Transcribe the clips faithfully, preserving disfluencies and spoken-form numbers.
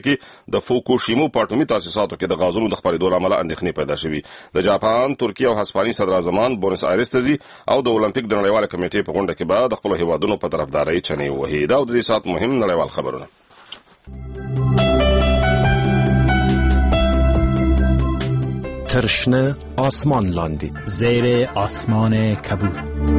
کې د فوکوشیما په اټومي تاسیساتو کې د غازونو د خپرېدو له امله اندېښنې پیدا شوې. د جاپان، ترکیه او هسپانیې صدراعظمان بونس آیرس ته ځي او د اولمپیک د نړیواله کمیټې په غونډه کې به د خپلو هیوادونو په طرفدارۍ چنې وهي. دا د دې ساعت مهم نړیوال خبرونه. ترشنه آسمان لاندی زیر آسمان کبود.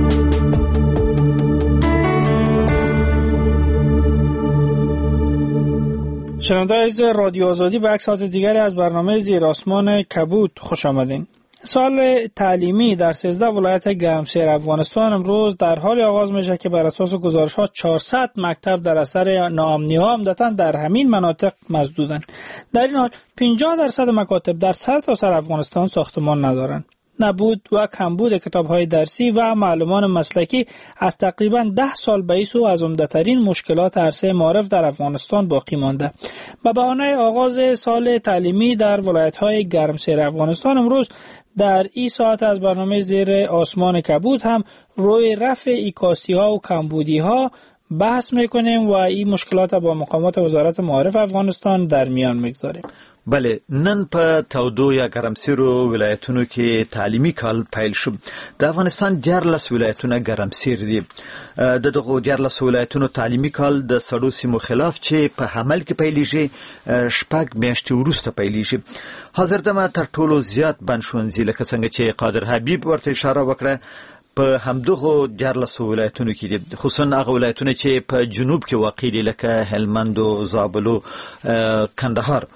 شنونده عزیز رادیو آزادی به یک ساعت دیگری از برنامه زیر آسمان کبود خوش آمدین. سال تعلیمی در سیزده ولایت گرمسیر افغانستان امروز در حال آغاز میشه که بر اساس گزارش‌ها چهارصد مکتب در اثر ناامنی‌ها عمدتاً در همین مناطق مسدودند. در این حال پنجاه درصد مکاتب در سرتاسر افغانستان ساختمان ندارند. نبود و کمبود کتاب‌های درسی و معلمان مسلکی از تقریباً ده سال بعیس و از عمده‌ترین مشکلات عرصه معارف در افغانستان باقی مانده. به بهانه آغاز سال تعلیمی در ولایت‌های گرمسیر افغانستان امروز در این ساعت از برنامه زیر آسمان کبود هم روی رفع ایکاسی‌ها و کمبودی‌ها بحث می‌کنیم و این مشکلات با مقامات وزارت معارف افغانستان در میان می‌گذاریم. بله، نن په تودو یا ګرمسیرو ولایتونو کې تعلیمي کال پیل شو. د افغانستان دیارلس ولایتونه ګرمسیر دي. د دغو دیارلس ولایتونو تعلیمي کال د سړو سیمو خلاف چې په حمل کې پیلیږي شپږ میاشتې وروسته پیلیږي. حاضر دمه تر ټولو زیات بند ښوونځي لکه څنګه چې قادر حبیب ورته اشاره وکړه په همدغو دیارلس ولایتونو کې دي، خصوصا هغه ولایتونه چې په جنوب کې واقع دي لکه هلمند او زابل او کندهار.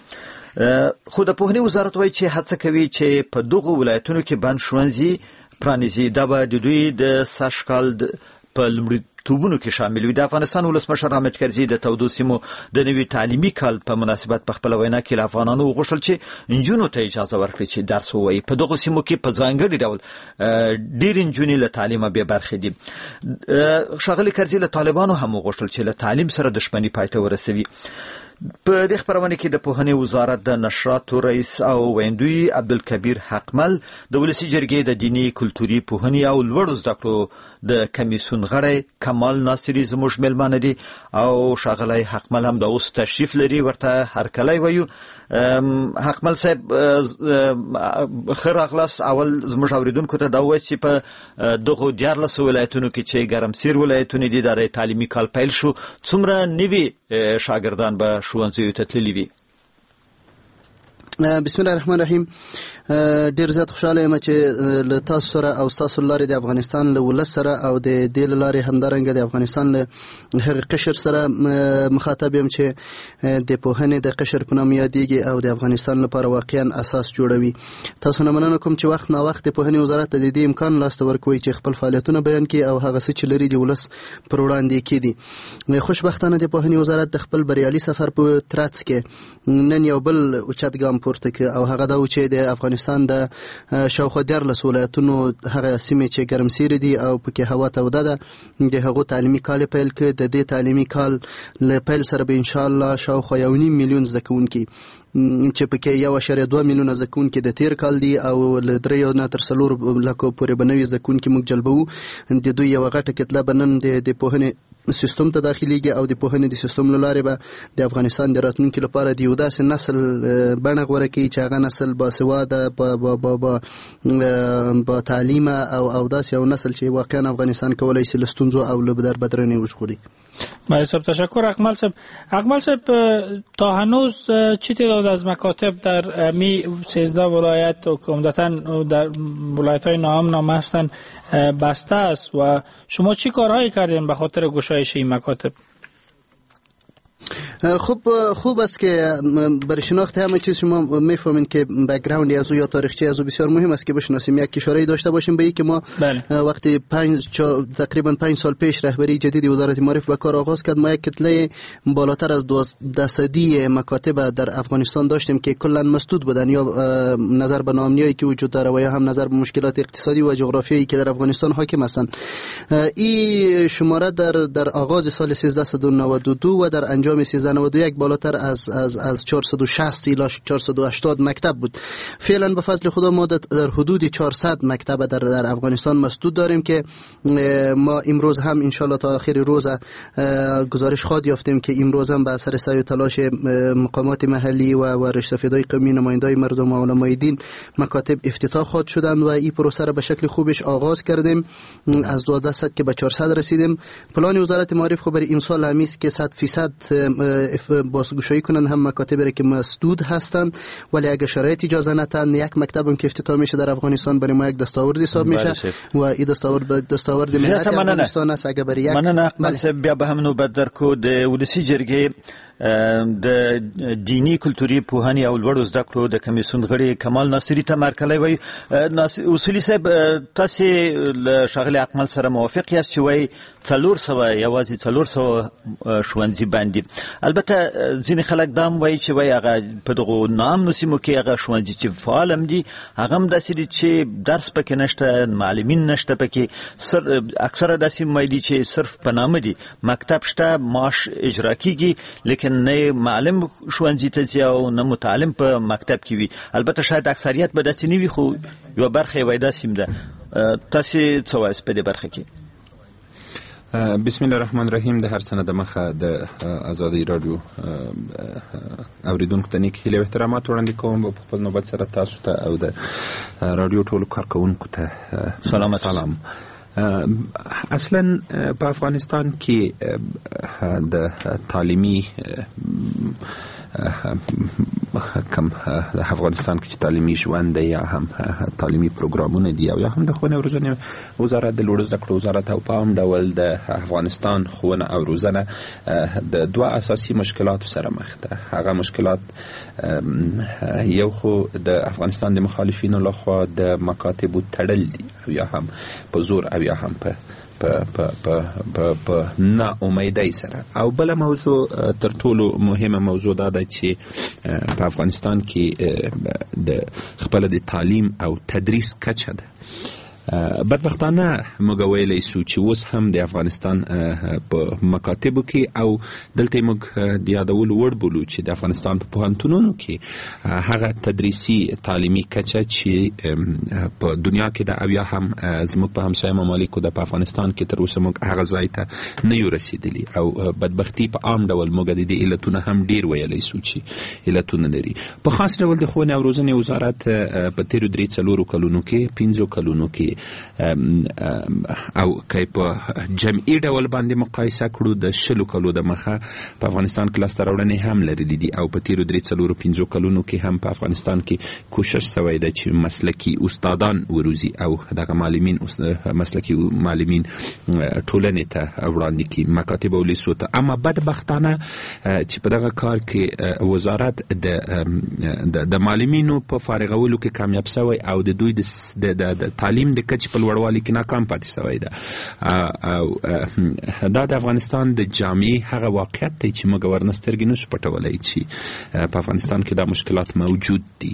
خو د پوهنې وزارت وایي چې هڅه کوي چې په دغو ولایتونو کې بند ښوونځي پرانیزي. دا به د دوی د سږ کال په لومړیتوبونو کې شامل وي. د افغانستان ولسمشر حامد کرزي د تودو سیمو د نوي تعلیمي کال په مناسبت په خپله وینا کې له افغانانو وغوښتل چې نجونو ته اجازه ورکړي چې درس ووایي. په دغو سیمو کې په ځانګړي ډول ډېرې نجونې له تعلیمه بې برخې دي. ښاغلي کرزي له طالبانو هم وغوښتل چې له تعلیم سره دښمني پای ته ورسوي. په دې خبرونه کې د پوهنې وزارت د نشراتو رئیس او ویندوی عبدالکبیر حقمل، د ولسي جرګې د دیني کلتوري پوهنې او لوړو زده کړو د کمیسیون غړی کمال ناصري زموږ میلمانه دي او ښاغلی حقمل هم د اوس تشریف لري، ورته هرکلی وایو. حقمل صاحب ښه راغلاست. اول زموږ اورېدونکو ته دا ووایه چې په دغو دیارلسو ولایتونو کې چې ګرمسیر ولایتونه دي د تعلیمي کال پیل شو، څومره نوي شاګردان به ښوونځیو ته تللي وي؟ بسم الله الرحمن الرحیم. ډیر زیات خوشاله یم چې له تاسو سره او تاسو لارې د افغانستان له ولس سره او د دې لارې همدارنګه د افغانستان له هغه قشر سره مخاطب یم چې د پوهنې د قشر په نوم یادېږي او د افغانستان لپاره واقعا اساس جوړوي. تاسو نه مننه کوم چې وخت نا وخت د پوهنې وزارت د دې امکان لاسته ورکوي چې خپل فعالیتونه بیان کړي او هغه څه چې لري د ولس پر وړاندې کړي. خوشبختانه د پوهنې وزارت د خپل بریالي سفر په ترڅ کې نن یو بل اوچت ګام پورته کړ او هغه دا و چې د افغانستان د شاوخوا دیارلس ولایتونو هغه سیمې چې ګرمسیر دي او پکې هوا توده ده د هغو تعلیمي کال پیل کړ. د دې تعلیمي کال له پیل سره به انشاءالله شاوخوا یو نیم میلیون زده کوونکي چې پکې یو اشاریه دوه میلیونه زده کوونکي د تیر کال دي او له درې نه تر څلور لکو پورې به نوي زده کوونکي موږ جلبوو. د دوی یوه غټه کتله به نن د پوهنې سیستم ته داخليږي او د پوهنې د سیستم لاره به د افغانستان د راتلونکي لپاره د یو داسې نسل بڼه غوره کوي چې هغه نسل باسواده با با با با با تعلیم او او داسې یو نسل چې واقعا افغانستان کولای شي له ستونزو او له بدربدرنې وژغوري. مهدی صاحب تشکر. اقمل صاحب اقمل صاحب تا هنوز چه تعداد از مکاتب در می سیزده ولایت و که عمدتاً در ولایت‌های ناامن هستند بسته است و شما چی کارهایی کردین به خاطر گشایش این مکاتب؟ خوب خوب است که برای شناخت همه چیز شما میفهمین که بک‌گراند از او یا تاریخچه از او بسیار مهم است که بشناسیم. یک اشاره داشته باشیم به این که ما بله. وقتی پنج تقریبا پنج سال پیش رهبری جدید وزارت معارف به کار آغاز کرد، ما یک کتله بالاتر از دوازده مکاتب در افغانستان داشتیم که کلا مسدود بودن، یا نظر به ناامنیایی که وجود داره و یا هم نظر به مشکلات اقتصادی و جغرافیایی که در افغانستان حاکم هستند. این شماره در در آغاز سال سیزده نود و دو و در انجام سیزده نود و یک بالاتر از از از چهارصد و شصت الی چهارصد و هشتاد مکتب بود. فعلا به فضل خدا ما در حدود چهارصد مکتب در در افغانستان مسدود داریم که ما امروز هم ان شاء الله تا آخر روز گزارش خواهد یافتیم که امروز هم به اثر سعی و تلاش مقامات محلی و و رشته‌فدای قومی، نمایندای مردم و علمای دین، مکاتب افتتاح خواهد شدند و این پروسه را به شکل خوبش آغاز کردیم. از دوازده صد که به چهارصد رسیدیم. پلان وزارت معارف خو برای امسال همی است که صد درصد بازگشایی کنند هم مکاتبی که مسدود هستند، ولی اگه شرایط اجازه ندهند یک مکتبم که افتتاح میشه در افغانستان برای ما یک دستاورد حساب میشه و این دستاورد دستاورد ملت افغانستان است. اگه برای یک مننه بله. بیا به هم نوبت در کو د ولسی جرګې د دینی کلتوري پوهنې او لوړو زده کړو د کمیسیون غړي کمال ناصري ته مرکلی وایي. اصولي صاحب تاسې له ښاغلي اکمل سره موافق یاست چې وایي څلور سوه یوازې څلور سوه ښوونځي باندې. البته ځینې خلک دا هم وایي چې وایي هغه په دغو ناامنو سیمو کې هغه ښوونځي چې فعال هم دي هغه هم داسې دي چې درس پکې نشته، معلمین نشته پکې. اکثره داسې وایي چې صرف په نامه دي، مکتب شته، معاش اجرا کیږي، لیکن نه معلم ښوونځي ته ځي او نه متعلم په مکتب کې وي. البته شاید اکثریت به داسې نه وي، خو یوه برخه یې وایي داسې هم ده. تاسې څه وایاست په دې برخه کې؟ بسم الله الرحمن الرحیم. د هر څه نه د مخه د ازادي راډیو اوریدونکو ته نیک هیلې او احترامات وړاندې کوم په خپل نوبت سره تاسو ته او د راډیو ټولو کارکوونکو ته سلام سلام. اصلا په افغانستان کې د تعلیمي کم د افغانستان کې چې تعلیمي ژوند دی یا هم تعلیمي پروګرامونه دي او یا هم د ښوونې او روزنې وزارت د لوړو زده کړو وزارت او په عام ډول د افغانستان ښوونه او روزنه د دوه اساسي مشکلاتو سره مخ ده. هغه مشکلات یو خو د افغانستان د مخالفینو لخوا د مکاتبو تړل دي او یا هم په زور او یا هم په په په په په نا امیدۍ سره، او بل موضوع تر ټولو مهمه موضوع دا ده چې په افغانستان کې د خپل د تعلیم او تدریس کچه ده. بدبختانه موږ ویلی سو چې اوس هم د افغانستان په مکاتبو کې او دلته موږ د یادولو وړ بولو چې د افغانستان په پوهنتونونو کې هغه تدریسي تعلیمي کچه چې په دنیا کې ده او یا هم زموږ په همسایه ممالکو ده په افغانستان کې تر اوسه موږ هغه ځای ته نه یو رسېدلي او بدبختي په عام ډول موږ د دې علتونه هم ډېر ویلی سو چې علتونه لري. په خاص ډول د ښوونې او روزنې وزارت په تېرو درې څلورو کلونو کې پنځو کلونو کې او که په جمعي ډول باندې مقایسه کړو د شلو کلو د مخه په افغانستان کې لاسته راوړنې هم لرلي دي او په تېرو درې څلورو پنځو کلونو کې هم په افغانستان کې کوشش سوی ده چې مسلکي استادان وروزي او دغه معلمین مسلکي معلمین ټولنې ته وړاندې کړي، مکاتب او لیسو ته. اما بدبختانه چې په دغه کار کې وزارت د د معلمینو په فارغولو کې کامیاب سوی او د دوی د تعلیم د کچې په لوړوالي کې ناکام پاتې سوی ده. او دا د افغانستان د جامعې هغه واقعیت دی چې موږ ورنه سترګې نشو پټولی چې په افغانستان کې دا مشکلات موجود دي.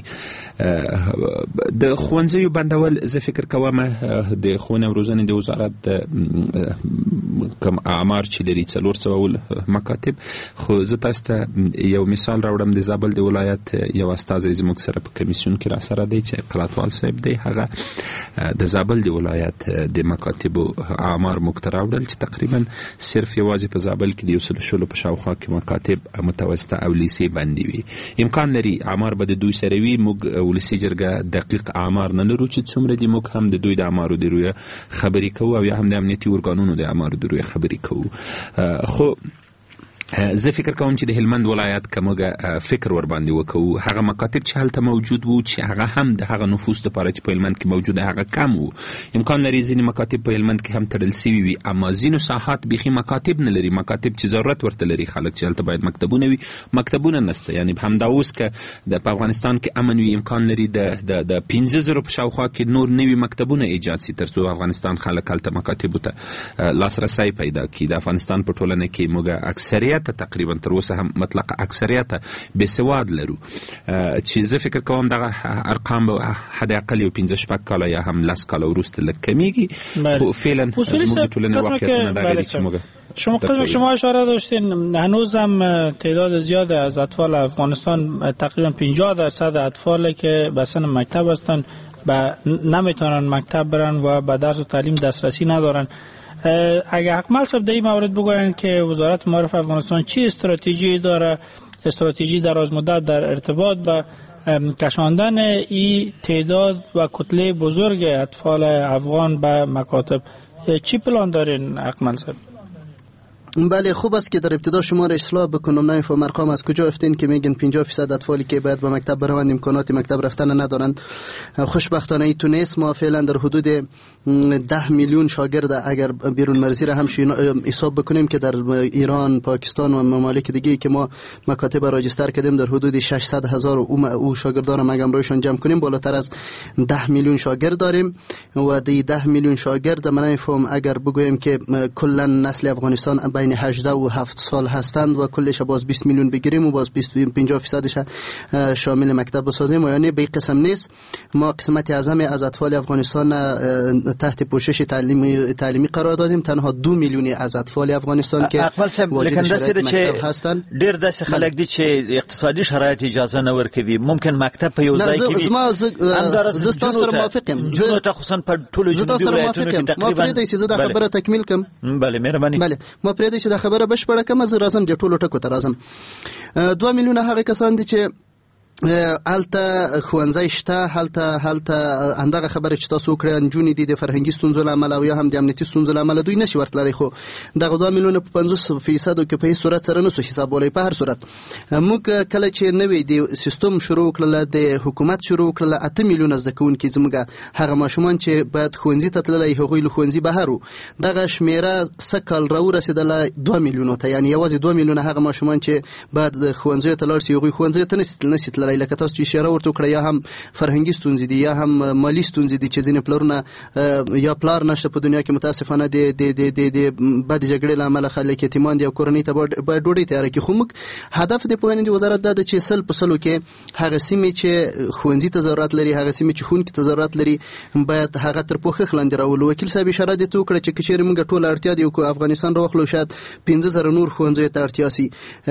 د ښوونځیو بندول زه فکر کوم د ښوونې او روزنې د وزارت کم اعمار چې لري څلور سوه مکاتب، خو زه تاسو ته یو مثال راوړم. د زابل د ولایت یو استازی زموږ سره په کمیسیون کې راسره دی چې قلاتوال صاحب دی. هغه د زابل د ولایت د مکاتبو اعمار موږ ته راوړل چې تقریبا صرف یوازې په زابل کې د یو سلو شلو په شاوخوا کې مکاتب متوسطه او لیسې بندې وي. امکان لري اعمار به د دوی سره وي. موږ ولسي جرګه دقیق اعمار نه لرو چې څومره دي. موږ هم د دوی د اعمارو د رویه خبرې کوو او یا هم د امنیتي ارګانونو د اعمارو د رویه خبرې کوو. خو زه فکر کوم چې د هلمند ولایت که موږ فکر ور باندې وکړو، هغه مکاتب چې هلته موجود وو چې هغه هم د هغه نفوس لپاره چې په هلمند کې موجود هغه کم وو. امکان لري ځینې مکاتب په هلمند کې هم تړل سوي وي، اما ځینو ساحات بیخي مکاتب نه لري. مکاتب چې ضرورت ورته لري خلک چې هلته باید مکتبونه وي، مکتبونه نسته. یعنی همدا اوس که په افغانستان کې امن وي، امکان لري د د پنځه زرو په شاوخوا کې نور نوي مکتبونه ایجاد سي تر څو افغانستان خلک هلته مکاتبو ته لاسرسی پیدا کړي. د افغانستان په ټولنه کې موږ اکثریت اکثریت تقریبا تر اوسه هم مطلق اکثریت بې سواد لرو چې زه فکر کوم دغه ارقام به حد اقل یو پنځه شپږ کاله یا هم لس کاله وروسته لږ کمیږي خو فعلا زموږ د ټولنې واقعیتونه دغه دي چې موږ شما قسم شما اشاره داشتین هنوز هم تعداد زیاد از اطفال افغانستان تقریبا پنجاه درصد اطفالی که به سن مکتب هستند و نمیتونن مکتب برن و به درس و تعلیم دسترسی ندارن. اگر اکمل صاحب در این مورد بگوین که وزارت معارف افغانستان چی استراتژی داره، استراتژی دراز مدت در ارتباط با کشاندن این تعداد و کتله بزرگ اطفال افغان به مکاتب، چی پلان دارین اکمل صاحب؟ بله خوب است که در ابتدا شما را اصلاح بکنم. نمیفهم ارقام از کجا افتین که میگن پنجاه درصد اطفالی که باید به مکتب بروند امکانات مکتب رفتن ندارند. خوشبختانه این تونس ما فعلا در حدود ده میلیون شاگرد اگر بیرون مرزی را هم حساب بکنیم که در ایران، پاکستان و ممالک دیگه که ما مکاتب راجستر کردیم در حدود ششصد هزار او شاگردان ما همراهشان جمع کنیم بالاتر از ده میلیون شاگرد داریم و دی ده میلیون شاگرد من نمیفهم اگر بگویم که کلا نسل افغانستان بین هجده و هفت سال هستند و کلش باز بیست میلیون بگیریم و باز پنجاه درصدش شامل مکتب بسازیم و یعنی به قسم نیست. ما قسمت اعظم از اطفال افغانستان تحت پوشش تعلیمی تعلیمی قرار دادیم. تنها دو میلیونی از اطفال افغانستان که اقبال صاحب لیکن داسې چې هستند ډېر داسې خلک دي چې اقتصادي شرایط اجازه نه ورکوي ممکن مکتب په یو ځای کې زما زه تاسو سره موافقم. زه ته خصوصا په ټولو جنوبي ولایتونو کې تقریبا ما پرې د زه د خبره تکمیل کوم. بله مهرباني. بله ما پرې د دا خبره بشپړه کوم. زه راځم د ټولو ټکو ته راځم. دوه میلیونه هغه کسان دي چې هلته ښوونځی شته، هلته هلته اندغه خبره چې تاسو وکړه نجونې دي د فرهنګي ستونزو له امله او یا هم د امنیتي ستونزو له امله دوی نشي ورتللی، خو دغه دوه میلیونه په پنځوس فیصدو کې په هیڅ صورت سره نسو حسابولی. په هر صورت موږ کله چې نوی د سیستم شروع کړله، د حکومت شروع کړله، اته میلیونه زده کوونکي زموږ هغه ماشومان چې باید ښوونځي ته تللی هغوی له ښوونځي بهر وو، دغه شمېره سږ کال راورسېدله دوه میلیونو ته. یعنې یوازې دوه میلیونه هغه ماشومان چې باید ښوونځیو ته لاړ شي هغوی ښوونځیو ته نشي تللی. لکه تاسو چې ورته کړه یا هم فرهنګي ستونزې دي یا هم مالی ستونزې دي چې ځینې پلرونه یا پلار نشته په دنیا کې متاسفانه د د د د د بد جګړې له امله خلک یتیمان دي او کورنۍ ته باید ډوډۍ تیاره کړي. خو موږ هدف د پوهنې د وزارت دا ده چې سل په سلو کې هغه سیمې چې ښوونځي ته ضرورت لري، هغه سیمې چې ښوونکي ته ضرورت لري باید هغه تر پوښښ لاندې راولو. وکیل صاحب اشاره دې ته وکړه چې که چېرې موږ ټوله اړتیا د افغانستان راواخلو شاید پنځه زره نور ښوونځیو ته اړتیا سي.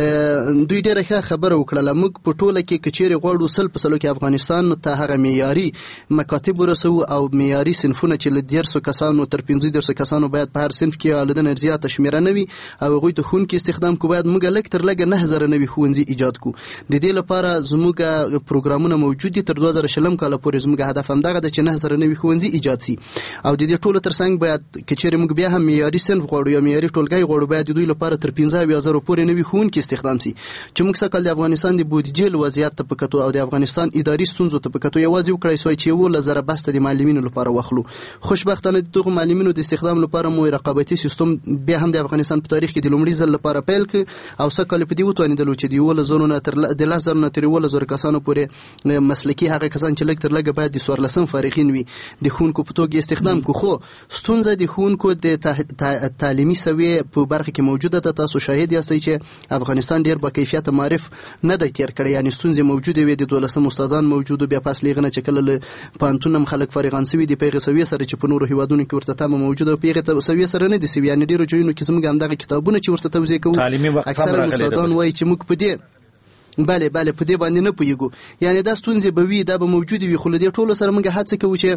دوی ډېره ښه خبره وکړله. موږ په ټوله کې که چېرې غواړو سل په سلو کې افغانستان ته هغه معیاري مکاتب ورسو او معیاري صنفونه چې له دیرسو کسانو تر پنځه دیرسو کسانو باید په هر صنف کې له دې نه زیاته شمېره نه وي او هغوی ته ښوونکي استخدام کو، باید موږ لږ تر لږه نه زره نوي ښوونځي ایجاد کو. د دې لپاره زموږ پروګرامونه موجود دي. تر دوه زره شلم کاله پورې زموږ هدف همدغه ده چې نه زره نوي ښوونځي ایجاد سي او د دې ټولو ترڅنګ باید که چېرې موږ بیا هم معیاري صنف غواړو یا معیاري ټولګی غواړو باید د دوی لپاره تر پنځه اویا زرو پورې نوي ښوونکي استخدام سي. چې موږ سږ کال د افغانستان د بودیجې له وضعیت ته په کتو او د افغانستان اداري ستونزو ته په کتو یوازې وکړای سوای چې یولس زره بسته د معلمینو لپاره واخلو. خوشبختانه د دغو معلمینو د استخدام لپاره مو رقابتي سیستم بیا هم د افغانستان په تاریخ کې د لومړي ځل لپاره پیل کړ او سږ کال په دې وتوانېدلو چې د یولس زرو نه تر د لس زرو نه تر یولس زرو کسانو پورې مسلکي هغه کسان چې لږ تر لږه باید د څوارلسم فارغین وي د ښوونکو په توګه استخدام کو. خو ستونزه د ښوونکو د تعلیمي سویې په برخه کې موجوده ده. تاسو شاهد یاستئ چې افغانستان ډېر با کیفیته معرف نه دی تېر کړی، یعنې ستونزې موجودې وې. د دولسم استادان موجود، بیا پس لیغنه چې کله له پوهنتون خلک فارغان سوي دي په هغې سویې سره چې په نورو هیوادونو کې ورته تمه موجوده په هغې سویې سره نه دي سوي. یعنې ډېرو ځایونو کې زموږ همدغه کتابونه چې ورته توضیح کوو اکثره استادان وایي چې موږ په دې بله بله په دې باندې نه پوهېږو. یعنې دا ستونزې به وي، دا به موجودې وي، خو له دې ټولو سره موږ هڅه کوو چې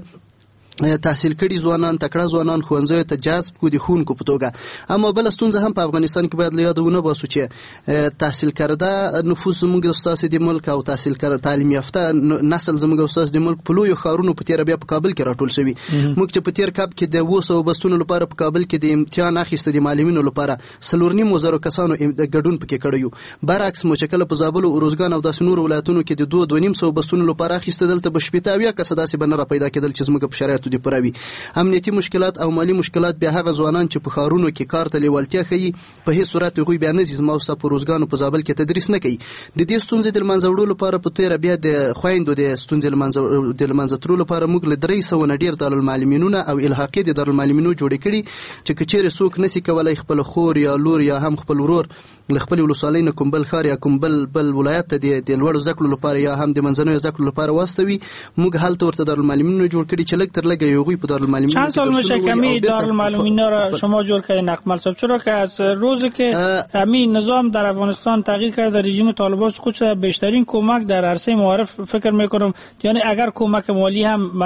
تحصیل کړي ځوانان، تکړه ځوانان ښوونځیو ته جذب کړو د ښوونکو په توګه. اما بله ستونزه هم په افغانستان کې باید له یاده ونه باسو چې تحصیل کرده نفوس زموږ استاسې د ملک او تحصیل کرده تعلیم یافته نسل زموږ استاس د ملک په لویو ښارونو په تېره بیا په کابل کې راټول شوي. موږ چې په تېر کال کې د اووه سوو بستونو لپاره په کابل کې د امتحان اخیسته د معلمینو لپاره څلور نیم زرو کسانو ګډون پکې کړی یو. برعکس مو چې کله په زابل او ارزګان او داسې نورو ولایتونو کې د دوه دوه نیم سوو بستونو لپاره اخیسته دلته به شپېته اویا کسه داسې به نه را پیدا کېدل چې زموږ په شرایطو دې پوره وي. امنیتي مشکلات او مالی مشکلات بیا هغه ځوانان چې په ښارونو کې کار ته لیوالتیا ښیي په هیڅ صورت هغوی بیا نه ځي زما او ستا په روزګان او په زابل کې تدریس نه کوي. د دې ستونزې د له منځه وړلو لپاره په تېره بیا د خویندو د ستونزې د له منځه تللو لپاره موږ له درې سوه نه ډېر دارالمعلمینونه او الحاقې د دارالمعلمینو جوړې کړي چې که چېرې څوک نسي کولی خپله خور یا لور یا هم خپل ورور لخپل ولسوالۍ نه کوم بل ښار یا کوم بل بل ولایت ته د لوړو زده کړو لپاره یا هم د منځنیو زده کړو لپاره واستوي، موږ هلته ورته دارالمعلمین جوړ کړي چې لږ تر لږه یو غوی په دارالمعلمین چند سال میشه که می دارالمعلمین را شما جور کردین اقمل صاحب؟ چرا که از روزی که همین نظام در افغانستان تغییر کرده، رژیم طالبان خودش بیشترین کمک در عرصه معارف فکر میکنم، یعنی اگر کمک مالی هم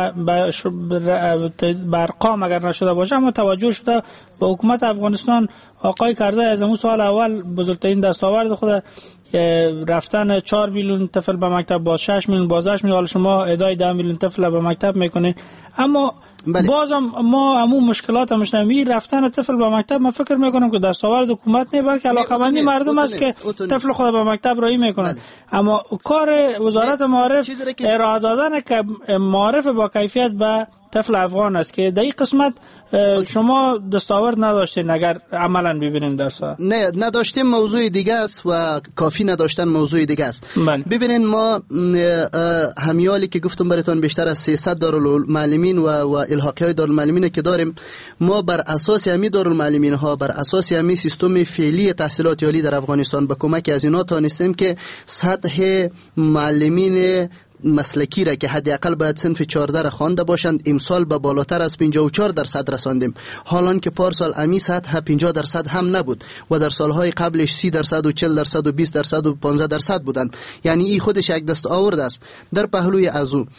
بر قام اگر نشده باشه اما توجه شده به حکومت افغانستان. آقای کرزی از اون سال اول بزرگترین دستاورد خود رفتن چهار میلیون طفل به مکتب، باز شش میلیون، باز هشت میلیون، حالا شما ادای ده میلیون طفل به مکتب میکنین. اما بله. بازم ما همون مشکلات همش نمی رفتن طفل به مکتب، من فکر میکنم که دستاورد حکومت نه بلکه علاقه‌مندی مردم است که طفل خود به مکتب رایی میکنن. بله. اما کار وزارت معارف ارائه دادن که معارف با کیفیت به طفل افغان است که در این قسمت شما دستاورد نداشتین اگر عملا ببینیم در سا نه نداشتیم موضوع دیگه است و کافی نداشتن موضوع دیگه است. ببینین ما همیالی که گفتم براتون بیشتر از سیصد دارالمعلمین و و الحاقی های دارالمعلمین که داریم، ما بر اساس همی دارالمعلمین ها، بر اساس همی سیستم فعلی تحصیلات عالی در افغانستان با کمک از اینا تانستیم که سطح معلمین مسلکی را که حداقل باید صنف چهارده را خوانده باشند امسال به بالاتر از پنجاه و چهار درصد رساندیم، حالان که پارسال امی سطح پنجاه درصد هم نبود و در سالهای قبلش سی درصد و چهل درصد و بیست درصد و پانزده درصد بودند. یعنی این خودش یک دست آورد است. در پهلوی از او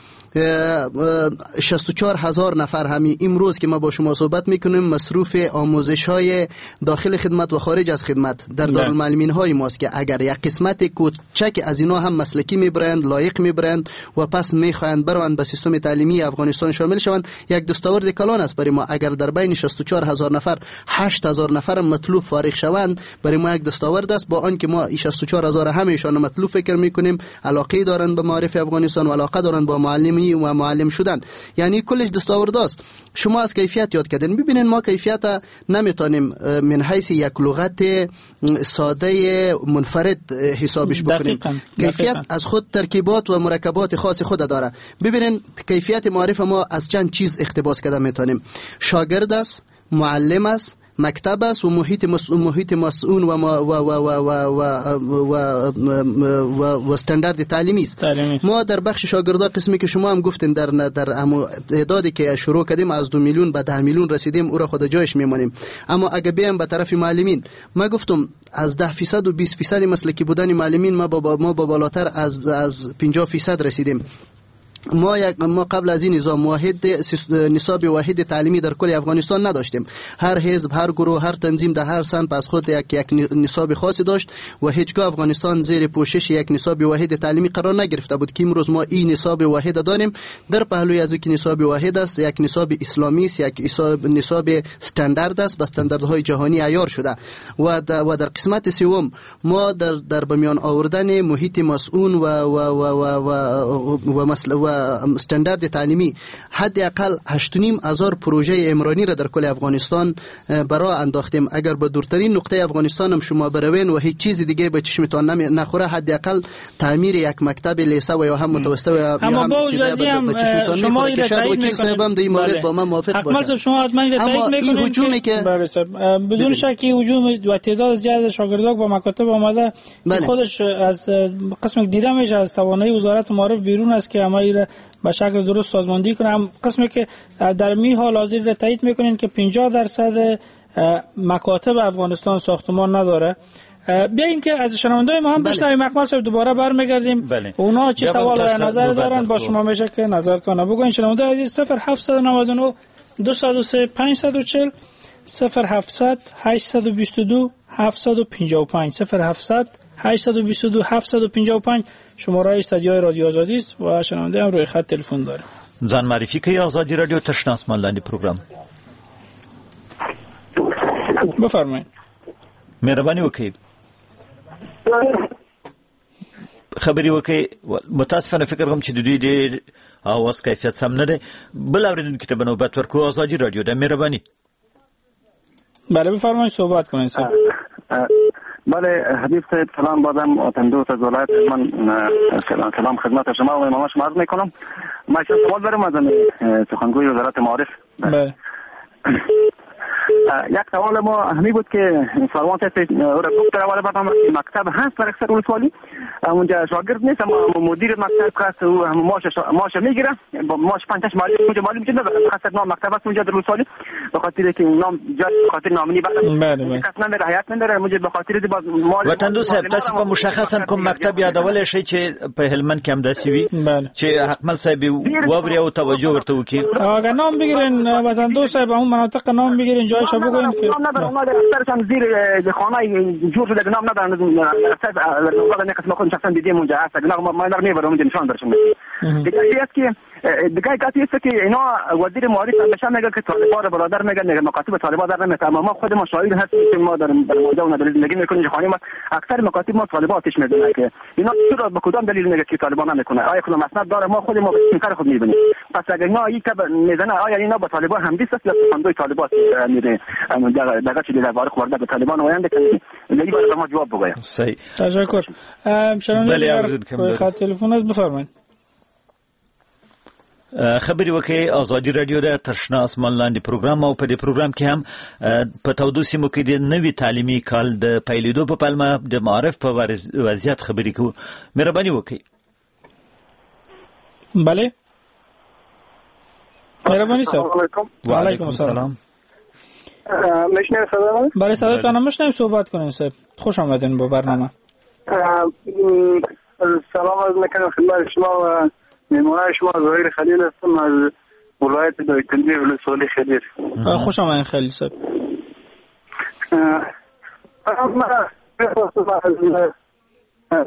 شصت و چهار هزار نفر همین امروز که ما با شما صحبت میکنیم مصروف آموزش های داخل خدمت و خارج از خدمت در دارالمعلمین های ماست که اگر یک قسمت کوچک از اینا هم مسلکی میبرند، لایق میبرند و پس میخواهند برند به سیستم تعلیمی افغانستان شامل شوند، یک دستاورد کلان است برای ما. اگر در بین شصت و چهار هزار نفر هشت هزار نفر مطلوب فارغ شوند، برای ما یک دستاورد است. با آنکه ما شصت و چهار هزار همهشان مطلوب فکر میکنیم، علاقه دارند به معرفت افغانستان و علاقه دارند با معلمی و معلم شدن، یعنی کلش دستاورد است. شما از کیفیت یاد کردین. ببینین ما کیفیت نمیتونیم من حیث یک لغت ساده منفرد حسابش بکنیم. دقیقاً. کیفیت دقیقاً. از خود ترکیبات و مرکبات خاص خود داره. ببینین کیفیت معرف ما از چند چیز اقتباس کرده میتونیم. شاگرد است، معلم است، مکتب است و محیط مسئول، محیط مسئول و و و و و و و استاندارد تعلیمی است. ما در بخش شاگردا قسمی که شما هم گفتین در در اعدادی که شروع کردیم از دو میلیون به ده میلیون رسیدیم، او را خود جایش میمونیم. اما اگه بیام به طرف معلمین، ما گفتم از ده درصد و بیست درصد مسلکی بودن معلمین ما با ما با بالاتر از از پنجاه درصد رسیدیم. ما یک ما قبل از این نظام واحد نصاب واحد تعلیمی در کل افغانستان نداشتیم. هر حزب، هر گروه، هر تنظیم در هر سن پس خود یک یک نصاب خاصی داشت و هیچگاه افغانستان زیر پوشش یک نصاب واحد تعلیمی قرار نگرفته بود که امروز ما این نصاب واحد داریم. در پهلوی از اینکه نصاب واحد است، یک نصاب اسلامی است، یک نصاب استاندارد است، با استانداردهای جهانی عیار شده. و در, و در قسمت سوم ما در در بمیان آوردن محیط مسئول و و و و و, و, مسئله و استاندارد تعلیمی حداقل هشت و نیم هزار پروژه عمرانی را در کل افغانستان برای انداختیم. اگر به دورترین نقطه افغانستان هم شما بروین و هیچ چیز دیگه به چشمتان نخوره، حداقل تعمیر یک مکتب لیسه و یا هم متوسط و یا هم به چشمتان شما این وکیل صاحب هم در این مورد با من موافق باشه. شما حتما تایید میکنید که بدون شک هجوم و تعداد زیاد شاگردان با مکاتب آمده خودش از قسم دیده میشه از توانایی وزارت معارف بیرون است که همه به شکل درست سازماندهی کنم. قسمی که در می حال حاضر را تایید میکنین که پنجاه درصد مکاتب افغانستان ساختمان نداره. بیاین که از شنوندای ما هم بشنویم. اقمل صاحب دوباره برمیگردیم. بله. اونا چه سوال و نظر دارن با شما میشه که نظرتون بگوین. شنوندای عزیز صفر هفت نه نه دو صفر سه پنج چهار صفر صفر هفتصد هشتصد و بیست و دو هفتصد و پنجاه و پنج صفر هفتصد هشتصد و بیست و دو هفتصد و پنجاه و پنج شماره استودیوی رادیو آزادی است و شنونده هم روی خط تلفن داره. ځان معرفي کوي آزادی رادیو تشناس مالاندی پروگرام. بفرمایید. مهرباني وکړئ. خبري وکړئ. متاسفانه فکر کوم چې د دوی د اواز کیفیت سم نه دی. بل اوریدونکو ته نوبت ورکو. آزادی رادیو ده. مهرباني. بله بفرمایید صحبت کنید. بله حبیب صاحب سلام بادم آتندوس از ولایت من سلام خدمت شما و امامش عرض میکنم. ما یک سوال دارم از سخنگوی وزارت معارف. بله یک سوال ما همی بود که سروان صاحب را گفت در برنامه مکتب هست در اکثر ولسوالی اونجا شاگرد نیست اما مدیر مکتب هست و ماش ماش میگیره ماش پنجش مالی اونجا مالی میشه خاصه نام مکتب هست اونجا در ولسوالی به خاطر که نام جای به خاطر نامنی بعد کس نداره حیات نداره اونجا به خاطر دی باز مال وطن صاحب تاسو په مشخصا کوم مکتب یادول شي چې په هلمند کې هم داسې وي چې حکمل صاحب ووري او توجه ورته وکړي اگر نام بگیرین وطن دو صاحب همون مناطق نام بگیرین جایش بگوین که نام نداره ما اکثرشان زیر خانه جور شده نام ندارن واقعا نه قسم خود شخصا دیدیم اونجا هست نه ما نر میبرم اونجا نشان درشون دیگه است که دیگه کاتی است که اینا وزیر معارف همیشه میگه که طالبان برادر میگن میگه مکاتب طالبان در نمیاد اما ما خود ما شاهد هستیم که ما در موضوع اون دلیل نگی میکنیم خانه ما اکثر مکاتب ما طالبان آتش میزنه که اینا چرا به کدام دلیل میگه که طالبان نمیکنه آیا کدام مسند داره ما خود ما به کار خود میبینیم پس اگر اینا یک میزنه آیا اینا با طالبان همدیست است یا صندوق طالبان میره دغه چې د وارخ ورده به طالبان وایند که یعنی باید ما جواب بگویم. صحیح. تشکر. شنونده خط تلفن از بفرمایید. خبري وکي ازادي رادیو د تشنا اسمان لاندې پروګرام او په دې پروګرام کې هم په تودو سیمو کې د نوي تعلیمي کال د پیلېدو په پلمه د معارف په وضعیت خبري کوو. مهرباني وکي. بله. مهرباني صاحب. و علیکم السلام. میشنوید صدا؟ بله صداتون میشنویم صحبت کنیم صاحب. خوش آمدین با برنامه. سلام عرض میکنم خدمت شما و مهمانان شما. ظاهر خلیل هستم از ولایت دایکنی ولسوالی خدیر. خوش آمدین خلیل صاحب. من از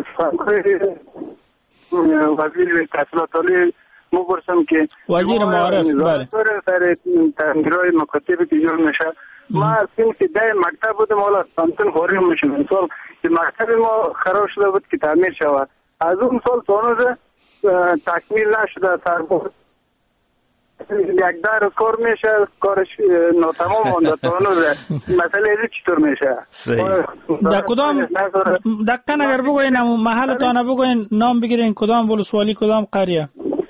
وزیر تحصیلات عالی میپرسم که وزیر معارف بله در تغییرهای مکاتب که جور میشه ما از این که ده مکتب بودم حالا سانتون خوری میشه مثال که مکتب ما خراب شده بود که تعمیر شود از اون سال تونوز تکمیل نشده سر بود یک در کار میشه کارش ناتمام مونده تونوز مسئله ایزی چطور میشه در کدام دقیقا اگر بگوین محل تانه بگوین نام بگیرین کدام ولسوالی کدام قریه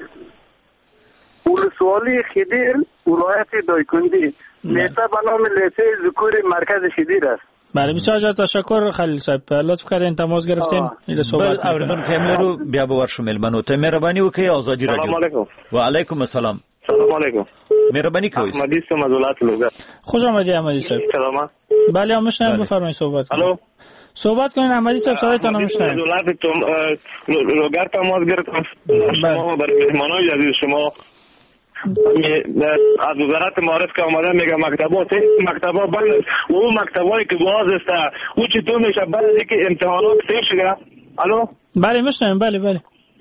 ولسوالی خدیر ولایت دایکنی لیسه به نام لیسه ذکور مرکز خدیر است. بله بسیار تشکر خلیل صاحب لطف کردین تماس گرفتین این صحبت بل اوریدون کیملرو بیا به ورشو ملمنو ته مهرباني وکي آزادی رادیو. سلام علیکم. و علیکم السلام. سلام علیکم. مهرباني کوي. احمدی سم از ولایت لوگر. خوش آمدید احمدی صاحب. سلام. بله میشنم بفرمایید صحبت کنید. الو. صحبت کنین احمدی صاحب صدایتون میشنم. از ولایت لوگر تماس گرفتم. شما برای مهمانای عزیز شما از وزارت معارف که آمده میگه مکتبات مکتبا بند و اون مکتبایی که باز است او چطور میشه بعد از اینکه امتحانات تیر شده. الو بله میشنم بله بله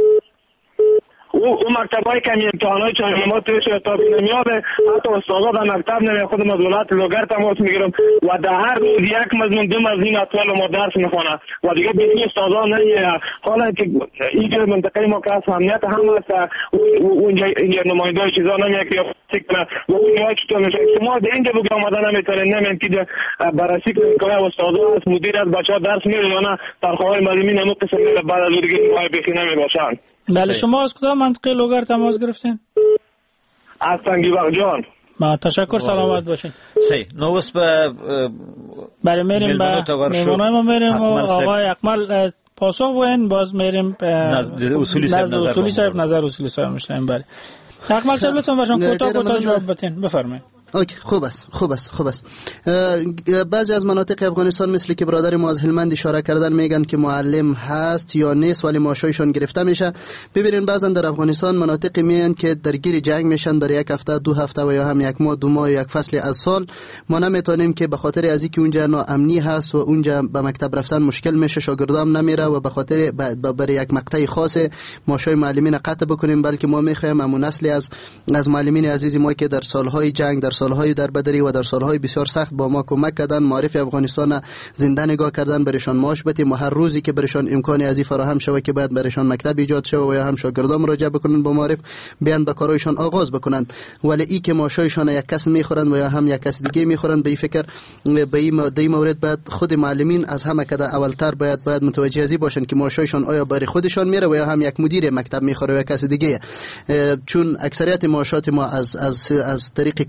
او او مکتبایی که امتحانات چهارمات تیر شده تا نمیاد حتی استادا در مکتب نمی خودم از ولایت لوگر تماس میگیرم و در هر روز یک مضمون دو مضمون اطفال ما درس میخوانه و دیگه بیشتر استادا نمیاد حالا که این منطقه ما که امنیت هم هست اونجا اینجا نماینده چیزا نمیاد که فکر و اون چطور میشه شما در اینجا بگم آمدن نمیتونین نمیم که بررسی کنید که استادا از مدیر از بچه‌ها درس میده یا نه ترخواه معلمین همون قسم بعد از دیگه ماه بخی نمیباشن. بله شما از کدام منطقه لوگر تماس گرفتین؟ از تنگی بغجان. ما تشکر سلامت باشین. صحیح نو وس به بله میریم به مهمانای ما میریم و آقای اکمل پاسخ بوین باز میریم نزد اصولی صاحب نظر اصولی صاحب نظر اصولی صاحب میشنیم. بله اکمل صاحب لطفا باشون کوتاه کوتاه جواب بدین بفرمایید. اوکی خوب است خوب است خوب است. بعضی از مناطق افغانستان مثل که برادر ما از هلمند اشاره کردن میگن که معلم هست یا نیست ولی معاشایشون گرفته میشه. ببینین بعضا در افغانستان مناطقی میان که درگیر جنگ میشن برای یک هفته دو هفته و یا هم یک ماه دو ماه یک فصل از سال. ما نمیتونیم که به خاطر از اینکه اونجا ناامنی هست و اونجا به مکتب رفتن مشکل میشه شاگردام نمیره و به خاطر برای یک مقطع خاص معاشای معلمین قطع بکنیم بلکه ما میخوایم همون نسلی از از معلمین عزیز ما که در سالهای جنگ در سالهای دربدری و در سالهای بسیار سخت با ما کمک کردن معرف افغانستان زنده نگاه کردن برشان معاش بدیم و هر روزی که برشان امکان ازی فراهم شود که بعد برشان مکتب ایجاد شود و یا هم شاگردان مراجعه بکنن با معرف بیان به کارایشان آغاز بکنن ولی ای که معاشایشان یک کس میخورن و یا هم یک کس دیگه میخورن به این فکر به این مورد بعد خود معلمین از همه کده اولتر باید باید متوجه ازی باشن که معاشایشان آیا برای خودشان میره و یا هم یک مدیر مکتب میخوره و کس دیگه چون اکثریت معاشات ما از از از طریق کابل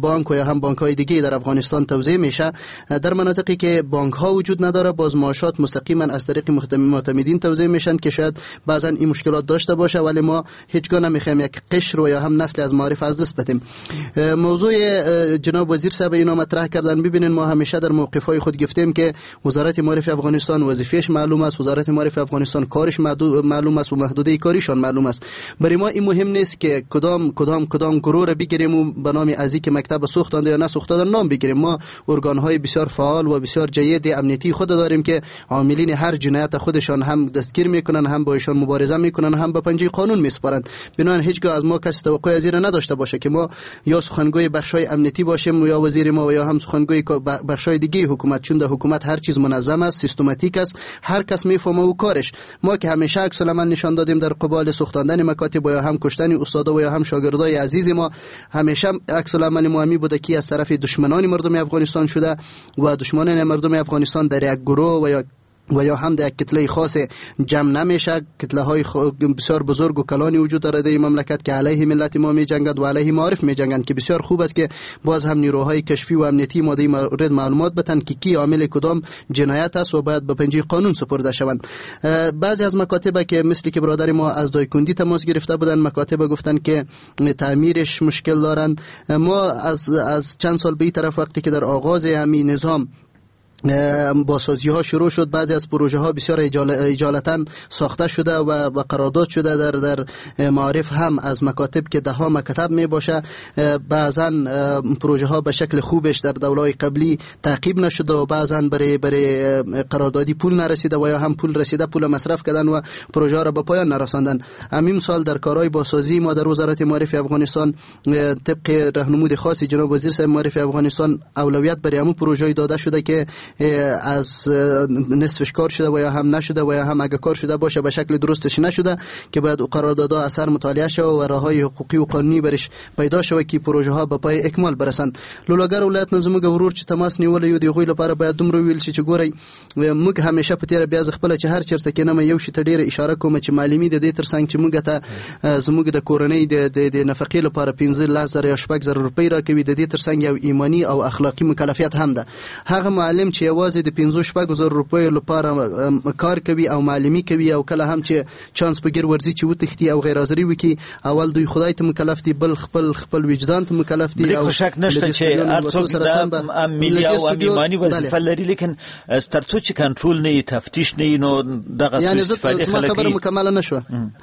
بانک و یا هم بانک های دیگه در افغانستان توزیع میشه. در مناطقی که بانک ها وجود نداره باز معاشات مستقیما از طریق معتمدین توزیع میشن که شاید بعضا این مشکلات داشته باشه، ولی ما هیچگاه نمیخوایم یک قشر و یا هم نسل از معارف از دست بدیم. موضوع جناب وزیر صاحب اینا مطرح کردن، ببینین ما همیشه در موقف های خود گفتیم که وزارت معارف افغانستان وظیفهش معلوم است، وزارت معارف افغانستان کارش معلوم است و محدوده کاریشان معلوم است. برای ما این مهم نیست که کدام کدام کدام گروه را بگیریم و به نام ازی که مکتب سوختند یا نسوختند نام بگیریم. ما ارگان های بسیار فعال و بسیار جید امنیتی خود داریم که عاملین هر جنایت خودشان هم دستگیر میکنن، هم با ایشان مبارزه میکنن، هم به پنجه قانون میسپارند. بنابراین هیچگاه از ما کسی توقع از این نداشته باشه که ما یا سخنگوی بخشای امنیتی باشیم یا وزیر ما و یا هم سخنگوی بخشای دیگه حکومت، چون در حکومت هر چیز منظم است، سیستماتیک است، هر کس میفهمه و کارش. ما که همیشه عکس العمل نشان دادیم در قبال سوختاندن مکاتب و یا هم کشتن استادا و یا هم شاگردای عزیز ما، همیشه عکس العمل ما می بوده که از طرف دشمنان مردم افغانستان شده و دشمنان مردم افغانستان در یک گروه و یا و یا هم در یک کتله خاص جمع نمیشه. کتله های بسیار بزرگ و کلانی وجود داره در این مملکت که علیه ملت ما می جنگند و علیه معارف می جنگند، که بسیار خوب است که باز هم نیروهای کشفی و امنیتی ما در مورد معلومات بدن که کی عامل کدام جنایت است و باید به پنجه قانون سپرده شوند. بعضی از مکاتب که مثل که برادر ما از دایکندی تماس گرفته بودن، مکاتب گفتن که تعمیرش مشکل دارند. ما از از چند سال به این طرف وقتی که در آغاز همین نظام بازسازی ها شروع شد، بعضی از پروژه ها بسیار اجالتا ساخته شده و قرارداد شده در در معارف هم از مکاتب که ده ها مکتب می باشه. بعضا پروژه ها به شکل خوبش در دوره‌های قبلی تعقیب نشده و بعضا برای برای قراردادی پول نرسیده و یا هم پول رسیده پول مصرف کردن و پروژه را به پایان نرساندن. همین سال در کارهای بازسازی ما در وزارت معارف افغانستان طبق راهنمود خاصی جناب وزیر صاحب معارف افغانستان اولویت برای همون پروژه‌ای داده شده که از نصفش کار شده و یا هم نشده و یا هم اگه کار شده باشه به شکل درستش نشده که باید قراردادها اثر مطالعه شود و راههای حقوقی و قانونی برش پیدا شود که پروژه ها به پای اکمال برسند. لولاګر ولایت نظمګ ورور چې تماس نیولې یو دی غوی لپاره باید دومره ویل شي چې ګورئ موږ همیشه په تیر بیا خپل چې هر چیرته کې نه یو شي ته ډیره اشاره کوم چې معلومی د دې ترڅنګ چې موږ ته زموږ د کورنۍ د نفقې لپاره پنځه لس یا شپږ زره روپۍ راکوي، د دې ترڅنګ یو ایمانی او اخلاقی مکلفیت هم ده. هغه معلم چې یوازې د پنځه شپږ زره روپۍ لپاره کار کوي او معلمی کوي او کله هم چې چانس په ګیر ورزي چې وتښتي او غیر حاضری وکي، اول دوی خدای ته مکلف دي، بل خپل خپل وجدان ته مکلف دي. او شک نشته چې هر څوک د امنیت او امانی وظیفه لري، لیکن ترڅو چې کنټرول نه تفتیش نه نو دغه استفاده خلک خبره مکمله نشوه.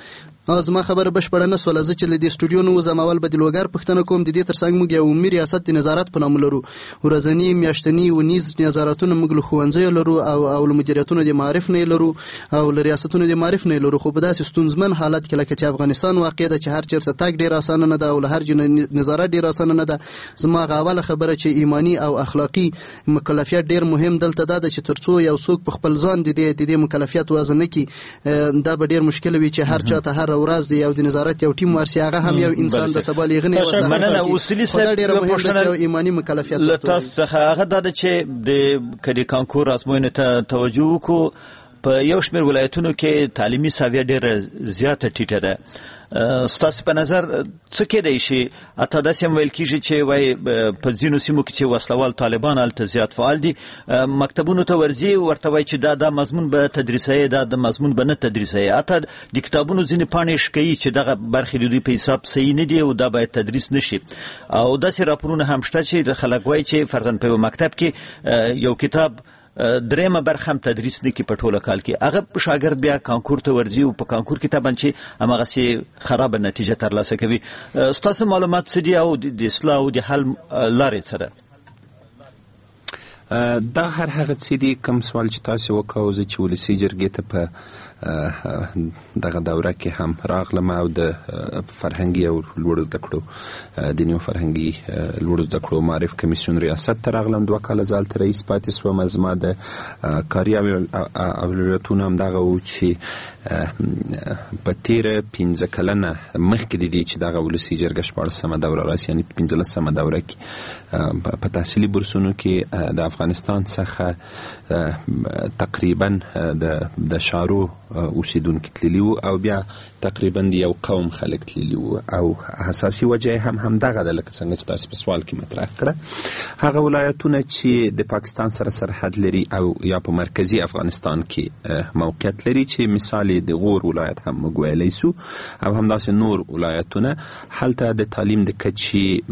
از ما خبر بشپړه نه سول چې د استودیو نو زموال به د لوګر پښتنه کوم د دې ترڅنګ موږ یو ملي ریاست د نظارت په نوم لرو، ورځنی میاشتنی او نیز نظارتونه موږ له خوانځي لرو او او مدیریتونو د معرف نه لرو او له ریاستونو د معرف نه لرو. خو په داسې ستونزمن حالت کې لکه چې افغانستان واقع ده چې هر چیرته تګ ډیر اسانه نه ده او له هر جن نظارت ډیر اسانه نه ده. زما غواله خبره چې ایمانی او اخلاقی مکلفیت ډیر مهم دلته ده چې ترڅو یو څوک په خپل ځان د دې د مکلفیت وزن کې دا به ډیر مشکل وي چې هر چاته هر ورځ دی یو د نظارت یو ټیم ورسي، هغه هم یو انسان د سبا لغنی وسه مننه. اصولي سره ډیر مهم ده چې ایمانی مکلفیت له تاسو څخه هغه د چې د کډي کانکور ازموینه ته توجه وکړو. په یو شمېر ولایتونو کې تعلیمي ساویه ډېره زیاته ټیټه ده. ستاسو په نظر څه کېدای شي؟ اته داسې هم ویل کېږي چې وایي په ځینو سیمو کې چې وسلوال طالبان هلته زیات فعال دي، مکتبونو ته ورځي ورته وایي چې دا دا مضمون به تدریسوي، دا د مضمون به نه تدریسوي. حتی د کتابونو ځینې پاڼې ښکوي چې دغه برخې د دوی په حساب صحیح نه دي او دا باید تدریس نه شي. او داسې راپورونه هم شته چې د خلک وایي چې فرضاً په یو مکتب کې یو کتاب درېمه برخه هم تدریس نه کی په ټوله کال کې، هغه شاګرد بیا کانکور ته ورځي او په کانکور کې طبعا چې هماغسې خرابه نتیجه ترلاسه کوي. ستاسو معلومات څه دي او د اصلاح او د حل لارې څه ده؟ دا هر هغه څه دي کوم سوال چې تاسو وکړو زه چې ولسي جرګې ته په دغه دوره کې هم راغلم او د فرهنګي او لوړو زده کړو د نیو فرهنګي لوړو زده کړو معرف کمیسیون ریاست ته راغلم. دوه کاله زه هلته رئیس پاتې سوم. زما د کاري اولویتونه همدغه وو چې په تېره پنځه کلنه مخکې د دې چې دغه ولسي جرګه شپاړسمه دوره راسي، یعنې په پنځلسمه دوره کې په تحصیلي بورسونو کې د افغانستان څخه تقریبا د د شارو اوسیدونکي تللي وو او بیا تقریبا د یو قوم خلک تللي وو او اساسي وجه هم همدغه ده لکه څنګه چې تاسو په سوال کې مطرح کړه. هغه ولایتونه چې د پاکستان سره سرحد لري او یا په مرکزی افغانستان کې موقعیت لري چې مثال د غور ولایت هم موږ ویلی سو او همداسې نور ولایتونه هلته د تعلیم د کچې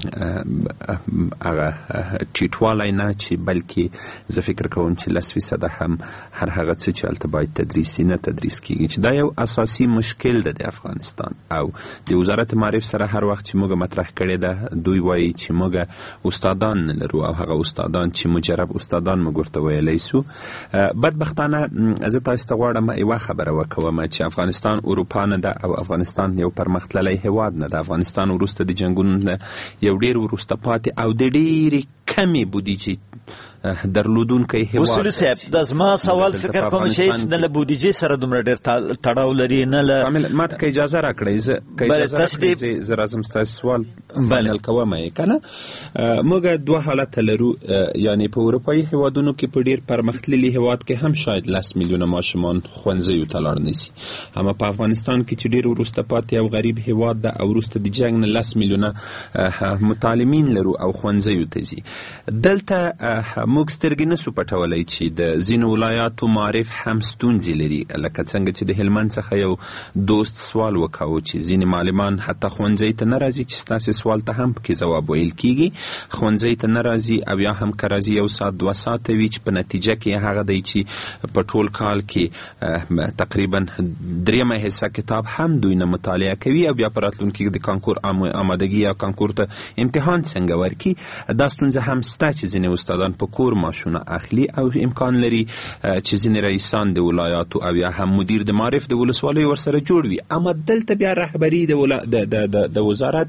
هغه ټیټوالی نه چې بلکې زه فکر کوم چې لس فیصده هم هر هغه څه چې هلته باید تدریسي نه تدریس کیږي چې دا یو اساسي مشکل ده د افغانستان او د وزارت معارف سره هر وخت چې موږ مطرح کړی ده دوی وایي چې موږ استادان نه لرو او هغه استادان چې مجرب استادان موږ ورته ویلی سو. بدبختانه زه تاسو ته غواړم یوه خبره وکوم چې افغانستان اروپا نه ده او افغانستان یو پرمختللی هیواد نه ده. افغانستان وروسته د جنګونو نه یو ډیر وروسته پاتې او د ډیرې کمې بودیجې درلودونکی هیواد. اصولي صاحب د زما سوال فکر کوم چې هیڅ نه له بودیجې سره دومره ډېر تړاو لري نه له ما ته که اجازه راکړئ زه که اجازه راکړئ زه راځم ستاسو سوال حل کوم یې که نه. موږ دوه حالته لرو یعنې په اروپایي هیوادونو کې په ډېر پرمختللي هیواد کې هم شاید لس میلیونه ماشومان ښوونځیو ته لاړ نه شي، اما په افغانستان کې چې ډېر وروسته پاتې او غریب هیواد ده او وروسته د جنګ نه لس میلیونه متعلمین لرو او ښوونځیو ته ځي. دلته موږ سترګې نسو پټولی چې د ځینو ولایاتو معارف هم ستونزې لري، لکه څنګه چې د هلمند څخه یو دوست سوال وکاو چې ځینې معلمان حتی ښوونځي ته نه راځي چې ستاسې سوال ته هم پکې ځواب ویل کیږي، ښوونځي ته نه راځي او یا هم که راځي یو ساعت دوه ساعته وي چې په نتیجه کې هغه دی چې په ټول کال کې تقریبا دریمه حصه کتاب هم دوی نه مطالعه کوي او بیا په راتلونکي کې د کانکور آمادګي یا کانکور ته امتحان څنګه ورکي. دا ستونزه هم شته چې ځینې استادان په کور ماشونه اخلي او امکان لري چې ځینې رئیسان د ولایاتو او یا هم مدیر د معارف د ولسوالیو ورسره جوړ وي، اما دلته بیا رهبري د ولا... د د د د وزارت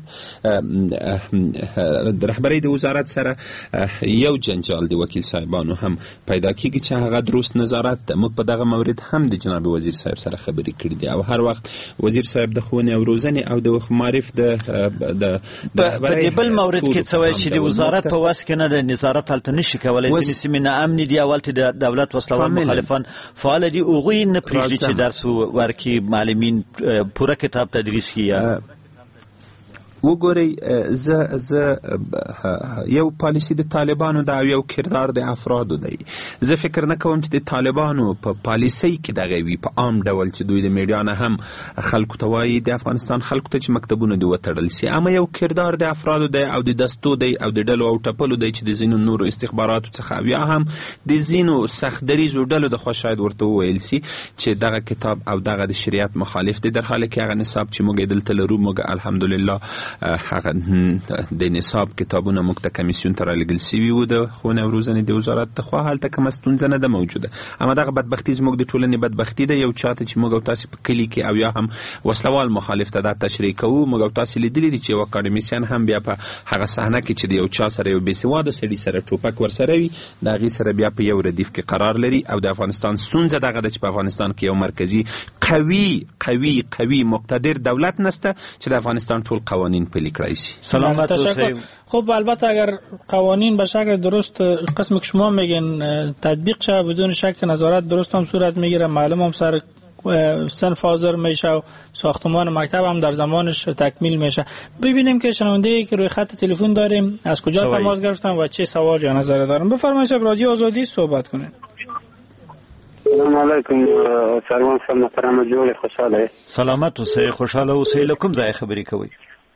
د رهبري د وزارت سره یو جنجال د وکیل صاحبانو هم پیدا کیږي چې هغه درست نظارت. موږ په دغه مورد هم د جناب وزیر صاحب سره خبرې کړې دي او هر وخت وزیر صاحب د ښوونې او روزنې او د معارف د د په بل مورد کې څه وایي چې د وزارت په واس کې نه د نظارت هلته نشي کولی، ځینې سیمې نه امنې دي او هلته د دولت وسلوال مخالفان فعاله دي، هغوی نه پرېږدي چې درس ورکړي، معلمین پوره کتاب تدریس کړي. وګورئ زه زه یو پالیسی د طالبانو ده او یو کردار د افرادو دی. زه فکر نه کوم چې د طالبانو په پالیسی کې دغه وي په عام ډول چې دوی د میډیا نه هم خلکو ته وایي د افغانستان خلکو ته چې مکتبونه دې وتړل سي، اما یو کردار د افرادو دی او د دستو دی او د ډلو او ټپلو دی چې د ځینو نورو استخباراتو څخه او یا هم د ځینو سخت دریځو ډلو د خوا شاید ورته وویل سي چې دغه کتاب او دغه د شریعت مخالف دی، در حاله کې هغه نصاب چې موږ دلته لرو موږ الحمدلله هغه د نصاب کتابونه موږ ته کمیسیون ته رالیږل سوي وو د ښوونې او روزنې د وزارت لخوا، هلته کومه ستونزه نه ده موجوده. اما دغه بدبختي زموږ د ټولنې بدبختي ده، یو چاته چې موږ او تاسې په کلي کې او یا هم وسلوال مخالف ته دا تشریح کوو، موږ او تاسې لیدلي دي چې یو اکاډمیسیان هم بیا په هغه صحنه کې چې د یو چا سره یو بېسواده سړي سره ټوپک ورسره وي د هغې سره بیا په یو ردیف کې قرار لري. او د افغانستان ستونزه دغه ده چې په افغانستان کې یو مرکزي قوي قوي قوي مقتدر دولت نسته چې د افغانستان ټول قوانین پلي کړی شي. سلامت تشکر. خب البته اگر قوانین به شکل درست قسم که شما میگین تطبیق شه بدون شک نظارت درست هم صورت میگیره، معلوم هم سر صنف حاضر میشه و ساختمان مکتب هم در زمانش تکمیل میشه. ببینیم که شنونده که روی خط تلفن داریم از کجا تماس گرفتن و چه سوال یا نظر دارن. بفرمایید رادیو آزادی صحبت کنین. سلام علیکم سروان صاحب محترم جوړ خوشاله. سلامت اوسئ، خوشاله اوسئ. له کوم ځای خبرې کوئ؟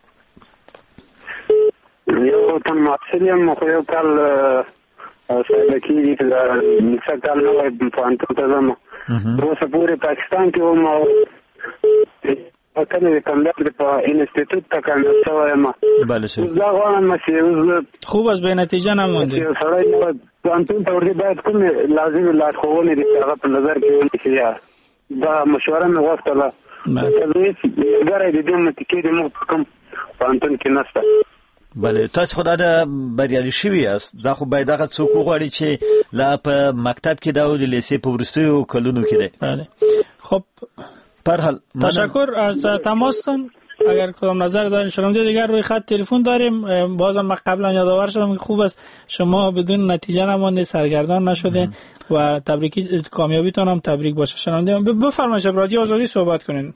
یو تن محصل یم، خو یو کال سایده کېږي چې نصف کال نه وای پوهنتون ته ځم، اوسه پورې پاکستان کې وم او کله د کندهار په انسټیټوټ ته کندهار شوی یم. بله ښه. زه غواړم چې خوب از به نتیجه نمونده سړی پوهنتون ته ورځي باید کومې لازمې لارښوونې دي چې هغه په نظر کې ونیسي، یا دا مشوره مې غوښتله. زه هېڅ ملګری د دې متکې د موږ کوم پوهنتون کې نشته. بله تاسو خو دا بریالي شوي یاست، دا خو باید هغه څوک وغواړي چې لا په مکتب کې دا او د لیسې په وروستیو کلونو کې دی. بله. خب پر حال تشکر از تماستان. اگر کدام نظر دارین شنونده دیگر روی خط تلفن داریم. بازم من قبلا یادآور شدم که خوب است شما بدون نتیجه نمانده، سرگردان نشده و تبریکی کامیابیتون هم تبریک باشه. شنونده بفرمایید رادیو آزادی صحبت کنین.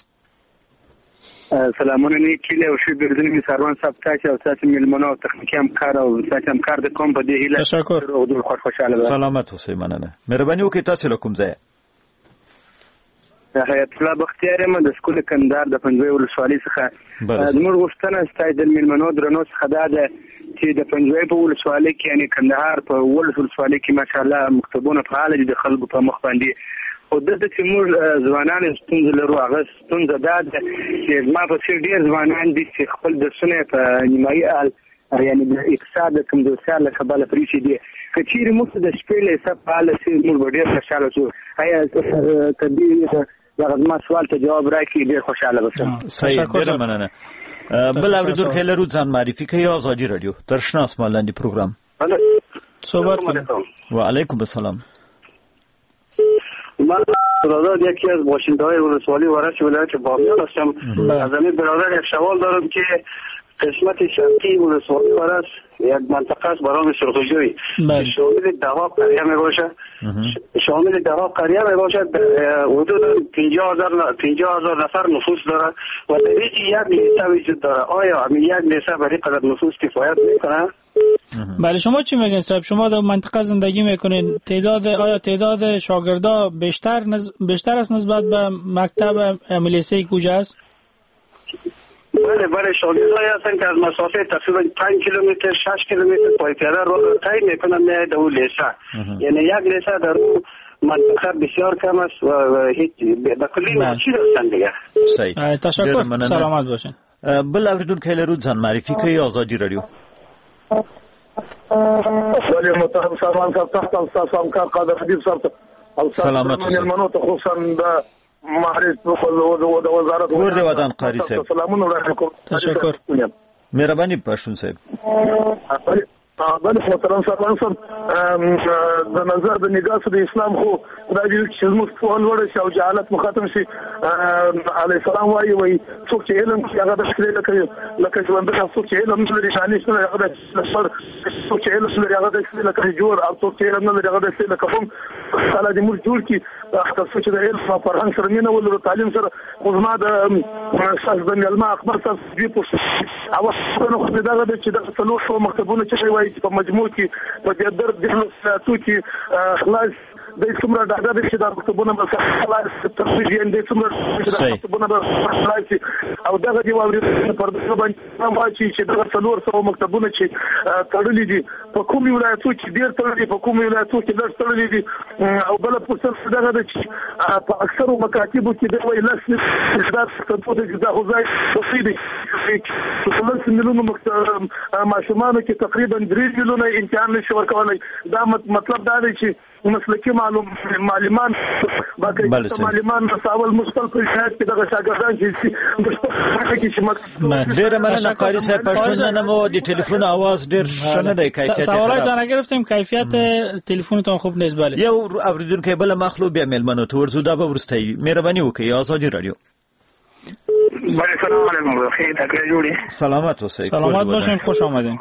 سلامونه نیکی له شو بردن می سروان صاحب تاسو او تاسو ملمنو او تخنیکی همکار او تاسو همکار د کوم په دې هیله تشکر. او خوش خوشاله سلامت اوسئ. مننه. مهرباني وکړئ تاسو له کوم ځای؟ حیات الله بختیار یم د سکول کندهار د پنځوي ولسوالۍ څخه. زموږ غوښتنه ستاسو د ملمنو درنو څخه دا ده چې د پنځوي په ولسوالۍ کې یعنی کندهار په ولسوالۍ کې ماشاءالله مکتبونه فعال دي د خلکو په مخ باندې. او د دې موږ ځوانان ستونزې لرو. هغه ستونزه دا ده چې ما په څیر ډېر ځوانان دي چې خپل درسونه په نیمایي حال یعنی د اقتصاد کمزورتیا له کبله پریښي دي. که چیرې موږ د شپې له حساب فعاله شي موږ به ډېر خوشحاله شو. ایا که دې دغه زما سوال ته جواب راکړي ډېر خوشحاله به شم. صحیح، ډېره مننه. بل اورېدونکی لرو ځان معرفي کوي. آزادي رادیو تر شنه اسمان لاندې پروګرام صحبت کنیم. وعلیکم السلام. من برادر یکی از باشنده‌های ولسوالی وارث ولایت بامیان هستم. از این برادر یک سوال دارم که قسمت شرقی ولسوالی وارث یک منطقه است برای سرخوجوی شامل ده قریه می باشد. شامل ده قریه می باشد. حدود پنجاه هزار نفر نفوس دارد و در یک لیسته وجود دارد. آیا همین یک لیسته برای قدر نفوس کفایت میکنه؟ بله شما چی میگین صاحب؟ شما در منطقه زندگی میکنین. تعداد آیا تعداد شاگردا بیشتر نز... بیشتر است نسبت به مکتب لیسه کجا است؟ بله بله شاگردایی هستن که از مسافه تقریبا پنج کیلومتر شش کیلومتر پای پیاده رو طی میکنن میاد در اون لیسه. یعنی یک لیسه در اون منطقه بسیار کم است و هیچ به کلی مسجد هستن دیگه. صحیح، تشکر. سلامت باشین. بل اوریدونکو لرو ځان معرفي کوي. آزادي رادیو. ولی محترم سلمان صاحب تحت استاد همکار قادر حبیب صاحب سلامت اوسئ. ملمنو ته خصوصا د معرفت د وزارت ګور دی ودان قاری صاحب. سلامونه علیکم. تشکر. مهرباني پښتون صاحب. بل محترم سلمان صاحب د نظر د نگاه د اسلام خو دا چې موږ په لوړ شو جهالت مخاطب شي علی السلام وايي وي څوک چې علم کې هغه د شکل لکه لکه ژوند د څوک چې علم لري شانې سره هغه د سر څوک چې علم لري هغه د شکل لکه جوړ او څوک چې علم لري هغه د شکل لکه هم تعالی دې موږ جوړ کی تاسو چې د علم او فرهنګ سره نه ولر تعلیم سره خدمت د شخص د علم اکبر تاسو دې په او څنګه خو دا د چې د څلور شو مکتبونه چې وایي په مجموع کې په دې درد د ساتو کې خلاص د څومره ډاډه د چې د مکتبونه په خلاص تفصیل یې د څومره د مکتبونه په خلاص او دغه دی ووري پر دغه باندې هم واچي چې دغه څلور سو مکتبونه چې تړلې دي په کوم ولایتو کې ډیر تړلې په کوم ولایتو کې لږ تړلې دي او بل پرسر دغه د چې په اکثرو مکاتبو کې د ویل لسنه استعداد څه د ځای تصویري څلور ملیونه ماشومان کې تقریبا درې ملیونه امتحان نشي ورکولای. دا مطلب دا دی چې مسلکي معلوم معلمان باقي معلمان مساول مستقل په شاید کې دغه شاګردان چې ډېر مننه قاری صاحب. پښتون نه مو د ټلیفون आवाज ډېر شنه دی. کیفیت سوالات نه گرفتیم. کیفیت تلیفونتون خوب نیست. بله یو اوریدونکو بل مخلوق بیا ملمنو ته ورزو دا به ورستي. مهرباني وکړئ. آزادي رادیو. بله سلام علیکم. خیر تکلیف جوړی. سلامت اوسئ. سلامت باشین. خوش آمدین.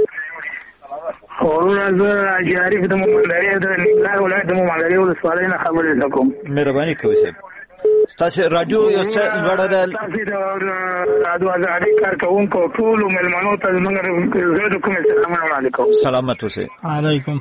اورونه زه جاریف د مومندري د نګلار ولایت د مومندري ولسوالۍ نه خبرې کوم. مهرباني کوئ صاحب. تاسو رادیو یو څه لوړه ده. تاسو د ازادي کارکونکو ټول ملمنو ته موږ زه د کوم سلام علیکم. سلامت اوسئ. علیکم.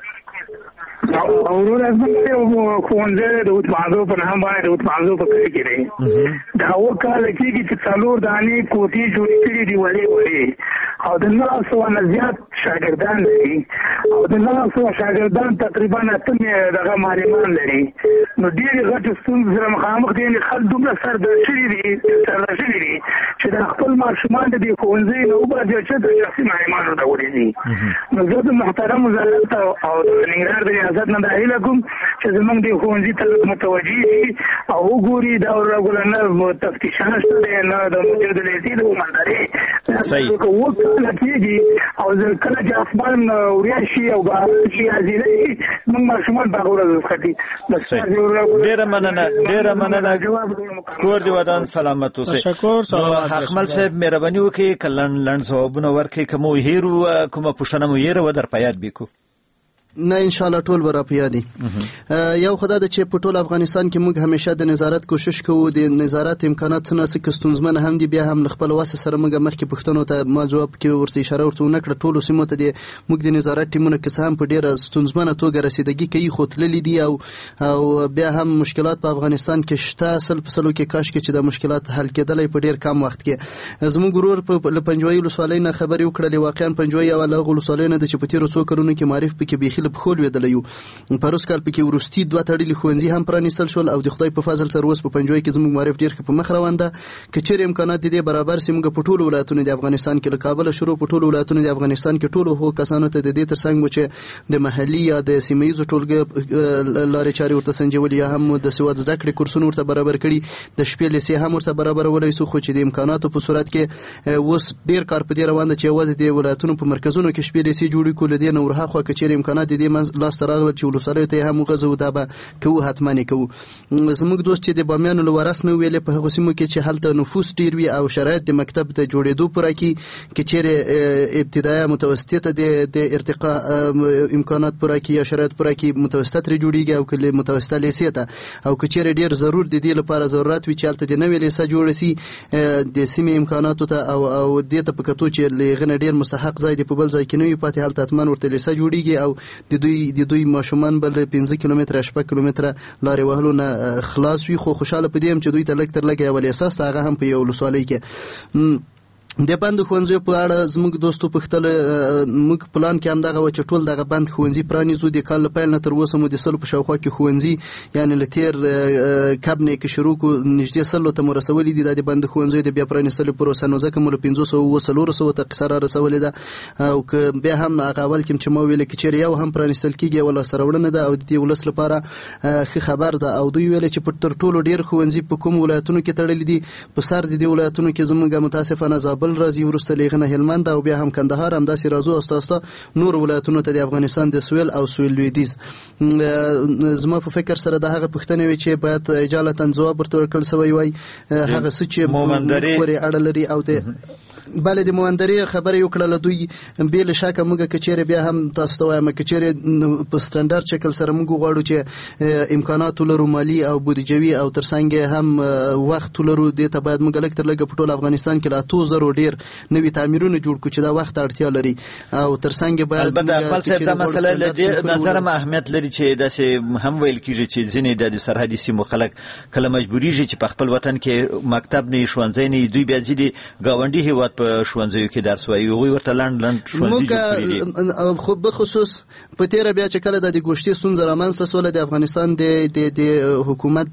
اورونه زه خوندې د اوتمازو په نام باندې د اوتمازو په کې کېږي. دا وکاله کېږي چې څلور دانې کوټې جوړې کړې دي وړې وړې او د نهه سوه نه زیات شاګردان لري او د نهه سوه شاګردان تقریبا اته دغه معلمان لري. نو ډېرې غټې ستونزې سره مخامخ دي. خلک دومره سرده شوي دي سرده شوي دي چې د خپل ماشومان د دې ښوونځي نه وباسي چې د شخصي معلمانو ته ورځي. نو زه د محترم وزارت او د ننګرهار د ریاست نه دا هیله کوم چې زموږ د ښوونځي ته متوجه شي او وګوري دا ورغله تفتیشان شته دی نه د مدیر د لیسې د مومندرې وکاله کېږي او کله چې اسمان وریا شي او باران شي هزینه شي موږ ماشومان په هغه ورځ خټي. ډېره مننه ډېره مننه. کور دې ودان سلامت اوسئ. تشکر. حقمل صاحب مهرباني وکړئ کلن لند ځوابونه ورکړئ کوم هیرو کوم پښتنه مو یې و در پیاد بیکو نه ان شاء الله ټول برا پیادي یو خدای د چې په ټول افغانستان کې موږ همیشه د نظارت کوشش کوو د نظارت امکانات څنګه سي کستونزمن هم دي بیا هم خپل واسه سره موږ مخکې پښتنو ته ما جواب کې ورته اشاره ورته نکړه ټول سیمو ته د موږ د نظارت ټیمونه کې هم په ډیره ستونزمنه توګه رسیدګي کوي خو تللی دي او او بیا هم مشکلات په افغانستان کې شته اصل په سلو کې کاش کې چې د مشکلات حل کېدلې په ډیر کم وخت کې زموږ ګرور په پنځوي لسوالۍ نه خبري وکړلې واقعا پنځوي او له لسوالۍ نه د چې په تیرو څو کلونو کې معرف پکې بيخي په خول ویدلیو پروس کال پکې ورستي دوه تړلې خوندزي هم پرانیستل شول او د خدای په فضل سره اوس په پنځوي کې زموږ معرف ډیر په مخ روان ده کچېر امکانات دي برابر سیمه په ټولو ولایتونو د افغانستان کې له کابل شروع په ټولو ولایتونو د افغانستان کې ټولو هو کسانو ته د دې ترڅنګ مو چې د محلي یا د سیمایي ټولګه لارې چاري ورته سنجولي هم د سواد زده کړې کورسونه ورته برابر کړي د شپې لسي هم ورته برابر ولای سو خو چې د امکاناتو په صورت کې اوس ډیر کار په دې روان ده چې وځي د ولایتونو په مرکزونو کې شپې لسي جوړې کول دي نو ورها خو کچېر امکانات دي لاس راغله چې ولسره ته هم غزو دا به کوو حتمانه کوو زموږ دوست چې د بامیانو لورس نو ویلې په هغه سیمو کې چې حالت نفوس ډیر وي او شرایط د مکتب ته جوړېدو پوره کی کې چیرې ابتدایي متوسطه د د ارتقاء امکانات پوره کی یا شرایط پوره کی متوسطه تر جوړیږي او کله متوسطه لیسیته او کې چیرې ډیر ضرور د دې لپاره ضرورت وي چې حالت د نوې لیسه جوړ شي د سیمې امکاناتو ته او او د ته پکتو چې لغنه ډیر مستحق ځای دی په بل ځای کې نوې پاتې حالت اتمن ورته لیسه جوړیږي او د دوی د دوی ماشومان بل پنځه کیلومتره شپږ کیلومتره لارې وهلو نه خلاص وي خو خوشاله پدې هم چې دوی ته لګ تر لګ یو اساس هغه هم په یو لسوالۍ کې د بند خوندزي په اړه زموږ دوستو پختل موږ پلان کې هم دغه و چې ټول دغه بند خوندزي پرانیزو د کال په نه تر اوسه مو د سل په شاوخوا کې خوندزي یعنی لتیر کابنه کې شروع کو نږدې سل ته مرسولې دي د بند خوندزي د بیا پرانیستل پروسه نو ځکه مو پنځه سوه وسلور سوه ته قصره رسولې ده او که بیا هم هغه اول کې چې مو ویل کې چیرې یو هم پرانیستل کیږي ولا سره وړنه ده او د دې ولس لپاره خې خبر ده او دوی ویل چې په تر ټولو ډیر خوندزي په کوم ولایتونو کې تړلې دي په سر د دې ولایتونو کې زموږ متاسفانه بل راځي ورسته لغنه هلمند او بیا هم کندهار هم داسې راځو استاسته نور ولایتونو ته د افغانستان د سویل او سویل لویدیز زما په فکر سره د هغه پښتنې وی چې باید اجالتا ځواب ورته ورکړل سوی وای هغه څه چې مومندري اړه لري او د بل د موندري خبره یو کړل دوی بیل شاکه موږ کچېره بیا هم تاسو ته وایم کچېره په سټانډرډ شکل سره موږ غواړو چې امکانات لرو مالی او بودیجوي او ترڅنګ هم وخت لرو د ته باید موږ لکتر لګ په ټول افغانستان کې لا تو زرو ډیر نوې تعمیرونه جوړ کړو چې دا وخت اړتیا لري او ترڅنګ باید البته خپل څه د مسله له نظر ما اهمیت لري چې داسې هم ویل کیږي چې ځینې د سرحدي سیمو خلک کله مجبوریږي چې په خپل وطن کې مکتب نه ښوونځي نه دوی بیا ځي ګاونډي هیواد په ښوونځیو کې درس وایي هغوی ورته لنډ لنډ ښوونځي جوړ کړي دي خو بخصوص په تیره بیا چې کله د ګوشتي ستونزه رامنځته سوله د افغانستان د د حکومت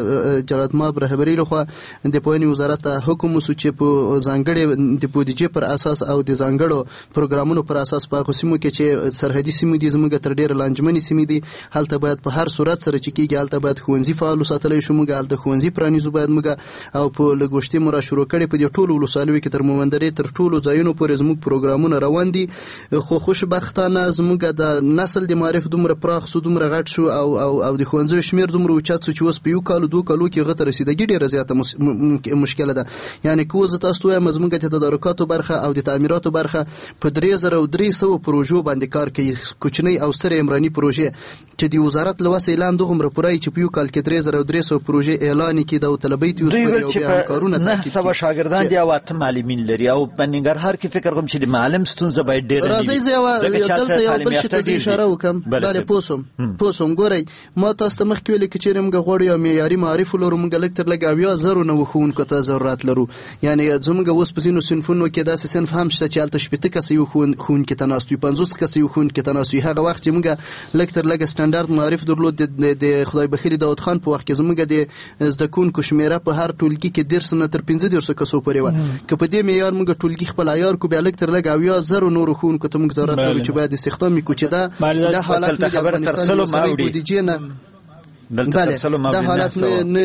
د جلال ماب رهبري لخوا د پوهنې وزارت حکم وسو چې په ځانګړي د بودیجې پر اساس او د ځانګړو پروګرامونو پر اساس په قسمو کې چې سرحدي سیمې دي زموږ تر ډیره لانجمنې سیمې دي هلته باید په هر صورت سره چې کېږي هلته باید ښوونځي فعال وساتلی شو موږ هلته ښوونځي پرانیزو باید موږ او په لګوشتي مو را شروع کړې په دې ټولو ولسوالیو کې تر مومندرې تر ټولو ځایونو پورې زموږ پروګرامونه روان دي خو خوشبختانه زموږ د نسل د معرف دومره پراخ سو دومره غټ شو او او او د ښوونځیو شمیر دومره اوچت شو چې اوس په یو کال دوه کالو کې غته رسیدګي ډیره زیاته مشکله ده یعنی کو زه تاسو وایم زموږ د تدارکاتو برخه او د تعمیراتو برخه په درې زره او درې سوه پروژو باندې کار کوي کوچنی او ستر عمراني پروژې چې د وزارت له وسه اعلان دغه پرای چې په یو کال کې درې زره او درې سوه پروژې اعلان کړي د طلبې ته اوس په یو کارونه نه سبا شاګردان دي او اته معلمین لري او بنګرهار کې فکر کوم چې د معلم ستونزه باید ډېر نه راځي زه دلته یو بل شي ته اشاره وکم بل پوسم پوسم ګورئ ما تاسو ته مخکې ویل کې چې موږ غوړو یو معیاري معرفت لرو موږ لکتر لګاویا زرو نه وخون کوته ضرورت لرو یعنی زموږ اوس په سینو صنفونو کې داسې صنف هم شته چې الته شپته کس یو خون خون کې تناسوي پنځوس کس یو خون کې تناسوي هغه وخت چې موږ لکتر لګ سټانډرډ معرفت درلود د خدای بخیر داود خان په وخت کې زموږ د زده کوونکو شمیره په هر ټولګي کې درس نه تر پنځه درس کسو پورې و که په دې معیار موږ ټولګي خپل عیار کو بیا لکتر لګاویا زرو نور خون کوته موږ ضرورت لرو چې باید استخدام وکړو چې دا د حالت خبره تر سلو ما وړي دلته تر سلو ما دا حالت نه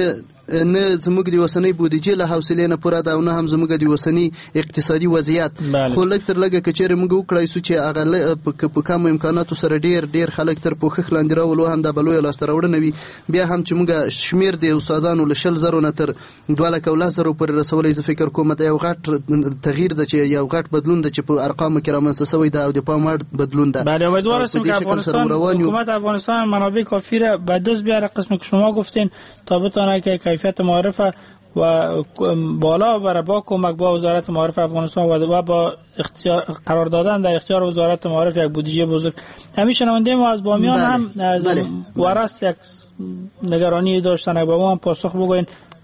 نه زموږ د اوسنۍ بودیجې له حوصلې نه پوره ده او نه هم زموږ د اوسنۍ اقتصادي وضعیت. خو لږ تر لږه که چېرې موږ وکړای سو چې هغه په کمو امکاناتو سره ډېر ډېر خلک تر پوښښ لاندې راولو، هم دا به لویه لاسته راوړنه وي. بیا هم چې موږ شمېر د استادانو له شل زرو نه تر دوه لکه او لس زرو پورې رسولی، زه فکر کوم دا یو غټ تغییر ده، چې یو غټ بدلون ده چې په ارقامو کې رامنځته شوی ده او د پام وړ بدلون ده. بله، امیدوار هستیم که افغانستان، حکومت افغانستان منابع کافی را به دست بیاره، قسمی که شما گفتین، تا بتونه که کیفیت معارف و بالا بره با کمک با وزارت معارف افغانستان و با اختیار قرار دادن در اختیار وزارت معارف یک بودجه بزرگ. همین شنونده ما از بامیان هم ورست یک نگرانی داشتن، با ما هم پاسخ بگوین.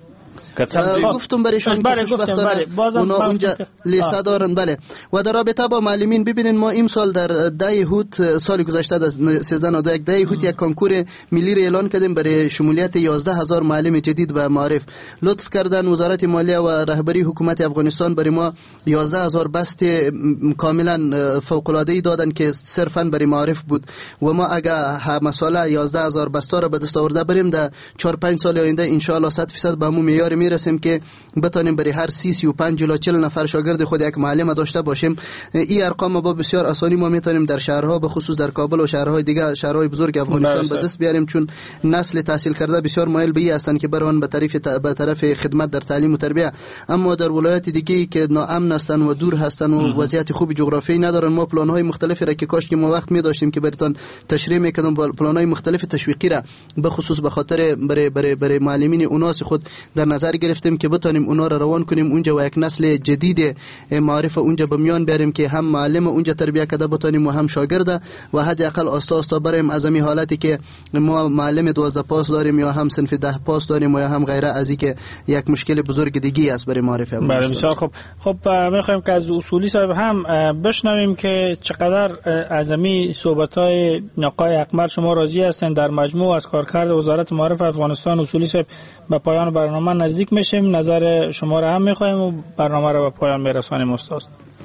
گفتم برایشان که خوشبختانه اونا اونجا لیسته دارن. بله، و در رابطه با معلمین ببینین ما این سال در ده هوت، سال گذشته در سیزده نود و یک ده هوت یک کنکور ملی را اعلان کردیم برای شمولیت یازده هزار معلم جدید به معارف. لطف کردن وزارت مالیه و رهبری حکومت افغانستان برای ما یازده هزار بست کاملا فوق العاده ای دادن که صرفا برای معارف بود و ما اگه مساله یازده هزار بستا را به دست آورده بریم در چهار پنج سال آینده ان شاء الله صد درصد به همون معیار میرسیم که بتونیم برای هر سی سی و پنج الی چهل نفر شاگرد خود یک معلم داشته باشیم. این ارقام با بسیار آسانی ما میتونیم در شهرها، به خصوص در کابل و شهرهای دیگه، شهرهای بزرگ افغانستان به دست بیاریم، چون نسل تحصیل کرده بسیار مایل به این هستند که بروان به طرف به طرف خدمت در تعلیم و تربیت. اما در ولایات دیگه که ناامن هستن و دور هستن و وضعیت خوب جغرافیایی ندارن، ما پلان‌های مختلفی را که کاش که ما وقت می داشتیم که براتون تشریح میکردم، پلان‌های مختلف تشویقی را به خصوص به خاطر برای برای برای معلمین اوناس خود در نظر گرفتیم که بتونیم اونا رو روان کنیم اونجا و یک نسل جدید معارف اونجا به میان بیاریم که هم معلم اونجا تربیت کرده بتونیم و هم شاگرد، و حداقل آستا آستا بریم از این حالتی که ما معلم دوازده پاس داریم یا هم صنف ده پاس داریم یا هم غیره، از اینکه یک مشکل بزرگ دیگه است برای معارف. بله، بسیار خوب. خب میخوایم که از اصولی صاحب هم بشنویم که چقدر از این صحبت‌های آقای اکمل شما راضی هستند. در مجموع از کارکرد وزارت معارف افغانستان اصولی صاحب به پایان برنامه نزدیک میشیم. نظر شما را هم میخوایم و برنامه را به پایان میرسانیم استاد.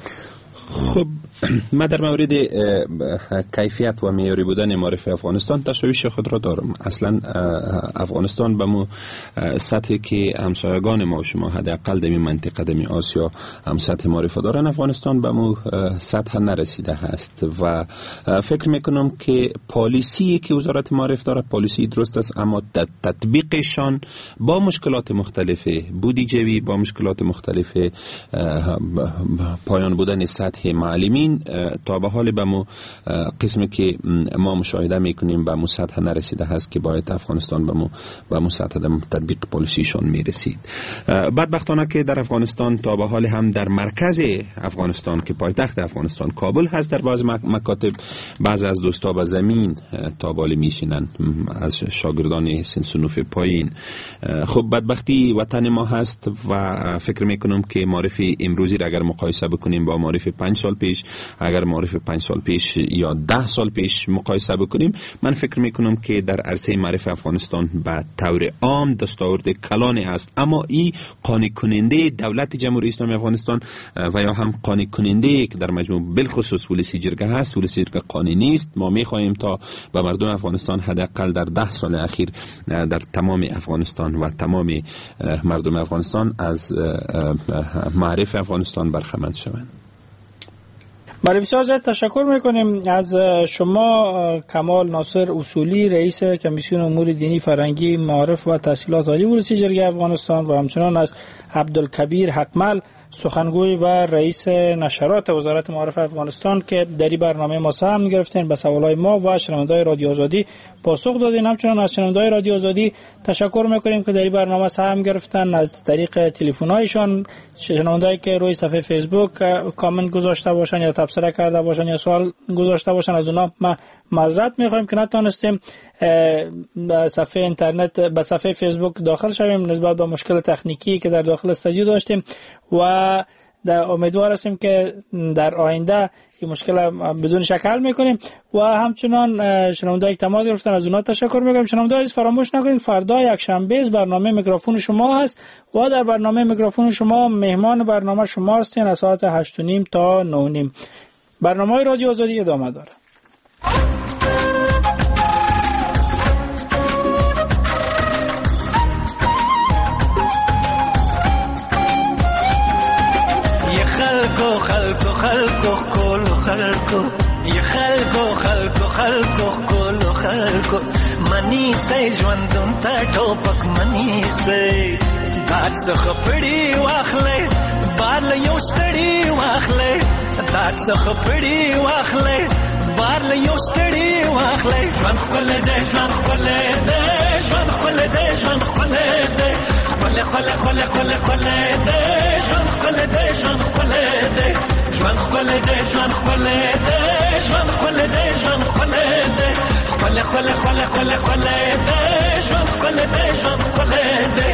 خب من در مورد کیفیت و معیاری بودن معارف افغانستان تشویش خود را دارم. اصلا افغانستان به مو سطحی که همسایگان ما و شما حداقل در منطقه در آسیا هم سطح معارف دارن، افغانستان به مو سطح نرسیده است و فکر میکنم که پالیسی که وزارت معارف داره پالیسی درست است، اما تطبیقشان با مشکلات مختلف بودجه‌ای، با مشکلات مختلف پایان بودن سطح معلمین تا به حال به مو قسمی که ما مشاهده میکنیم به مو سطح نرسیده هست که باید افغانستان به مو به مو سطح تطبیق پالیسیشون میرسید. بدبختانه که در افغانستان تا به حال هم در مرکز افغانستان که پایتخت افغانستان کابل هست، در بعض مکاتب بعض از دوستا به زمین تابال میشینن از شاگردان سن صنوف پایین. خب بدبختی وطن ما هست و فکر میکنم که معارف امروزی را اگر مقایسه بکنیم با معارف پنج سال پیش، اگر معارف پنج سال پیش یا ده سال پیش مقایسه بکنیم، من فکر میکنم که در عرصه معرف افغانستان به طور عام دستاورد کلانی است، اما این قانع کننده دولت جمهوری اسلامی افغانستان و یا هم قانع کننده که در مجموع بالخصوص ولسی جرگه هست، ولسی جرگه قانع نیست. ما میخواهیم تا به مردم افغانستان حداقل در ده سال اخیر در تمام افغانستان و تمام مردم افغانستان از معرف افغانستان برخمند شوند. بله، بسیار زیاد تشکر میکنیم از شما کمال ناصر اصولی، رئیس کمیسیون امور دینی، فرهنگی، معارف و تحصیلات عالی ولسی جرگه افغانستان، و همچنان از عبدالکبیر حکمل، سخنگوی و رئیس نشرات وزارت معارف افغانستان که در این برنامه ما سهم گرفتین، به سوالای ما و شنونده‌های رادیو آزادی پاسخ دادین. همچنان از شنونده‌های رادیو آزادی تشکر میکنیم که در این برنامه سهم گرفتن از طریق تلفن‌هایشان. شنونده‌ای که روی صفحه فیسبوک کامنت گذاشته باشن یا تبصره کرده باشن یا سوال گذاشته باشن، از اونها ما معذرت میخوایم که نتونستیم به صفحه اینترنت به صفحه فیسبوک داخل شویم نسبت به مشکل تکنیکی که در داخل استودیو داشتیم، و در امیدوار هستیم که در آینده این مشکل بدون شک حل میکنیم. و همچنان شنونده‌ای که تماس گرفتن از اونها تشکر میکنیم. شنونده‌ها عزیز فراموش نکنید فردا یک شنبه برنامه میکروفون شما هست و در برنامه میکروفون شما مهمان برنامه شما هستین از ساعت هشت و نیم تا نه و نیم. برنامه رادیو آزادی ادامه داره. ی خلکو خلکو خلکو کولو خلکو ی خلکو خلکو خلکو کولو خلکو منی سي ژوندون ته ټوپک منی سي دات څخه پړی واخلې بار له یو ستړي واخلې دات څخه پړی واخلې بار له یو ستړي واخلې ژوند خپل دې ژوند خپل دې ژوند خپل دې ژوند خپل دې خپل خپل خپل خپل خپل دې ژوند خپل دې ژوند خپل دې ژوند خپل دې ژوند خپل دې ژوند خپل دې ژوند خپل دې خپل خپل خپل خپل خپل دې ژوند خپل دې ژوند خپل دې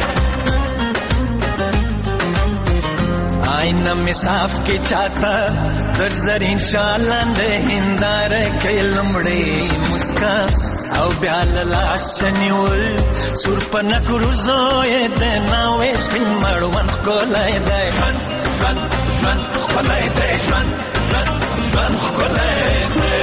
آئینہ میں صاف کی چاہتا در زرین شالان دے ہندار کئی لمڑے مسکا او بیال لاسنیول سور پنک روزوئے دے ناوے سپین مارو من خکولای دے جوان جوان جوان خکولای دے جوان جوان جوان خکولای دے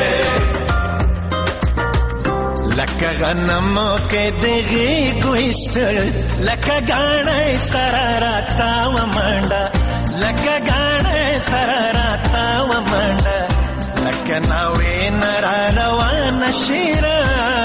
لکه غنمو کې دغې ګوشتل لکه ګاڼې سره راته ومنډه لکه ګاڼې سره راته ومنډه لکه ناوې نه را روانه شیره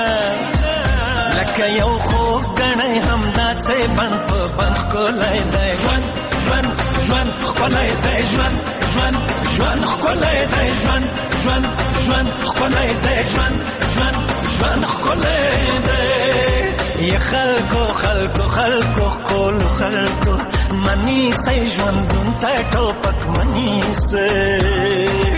لکه یو خوږ ګڼی همداسې بند په بند ښکلی دی ژوند ژوند ژوند ښکلی دی ژوند ژوند ژوند ښکلی دی ژوند ژوند ژوند ښکلی دی ژوند ژوند ژوند ښکلی دی ی خلکو خلکو خلکو ښکلو خلکو منی سئ ژوندون ته ټوپک منی سئ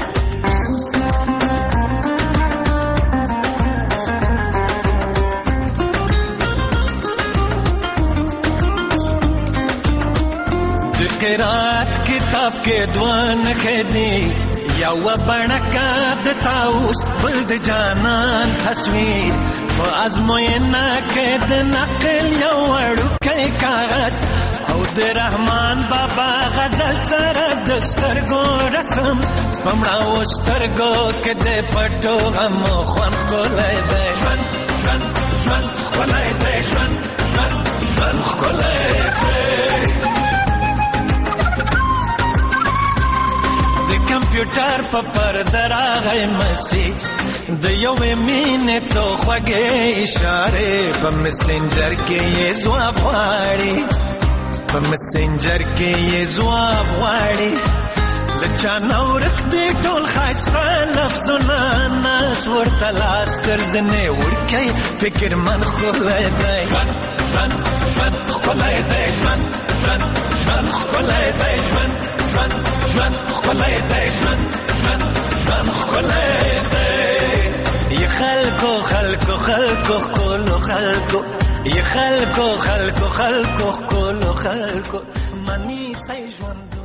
قرات کتاب کې دوان خېدی یو بڼکا د تاوس بل د جانان تصویر په ازموینه کې د نقل یو وړوکی کاغذ او د رحمان بابا غزل سره د سترګو رسم په مړاو سترګو کې د پټو غمو خوند ښکلی دی ژوند ژوند ژوند ښکلی دی ژوند ژوند ژوند ښکلی دی کمپیوټر په پرده راغی مسیج د یوې مینې څو خوږې اشارې په مسنجر کې یې ځواب غواړي په مسنجر کې یې ځواب غواړي له چا نه ورک دي ټول ښایسته لفظونه ناس ورته لاس تر زنې ورکوي فکر من ښکلی دی ژوند ژوند ژوند ښکلی دی ژوند ژوند ژوند ښکلی دی ژوند ژوند ژوند ښکلی دی ژوند ژوند ژوند ښکلی دی ی خلکو خلکو خلکو ښکلو خلکو ی خلکو خلکو خلکو ښکلو خلکو منی سئ ژوند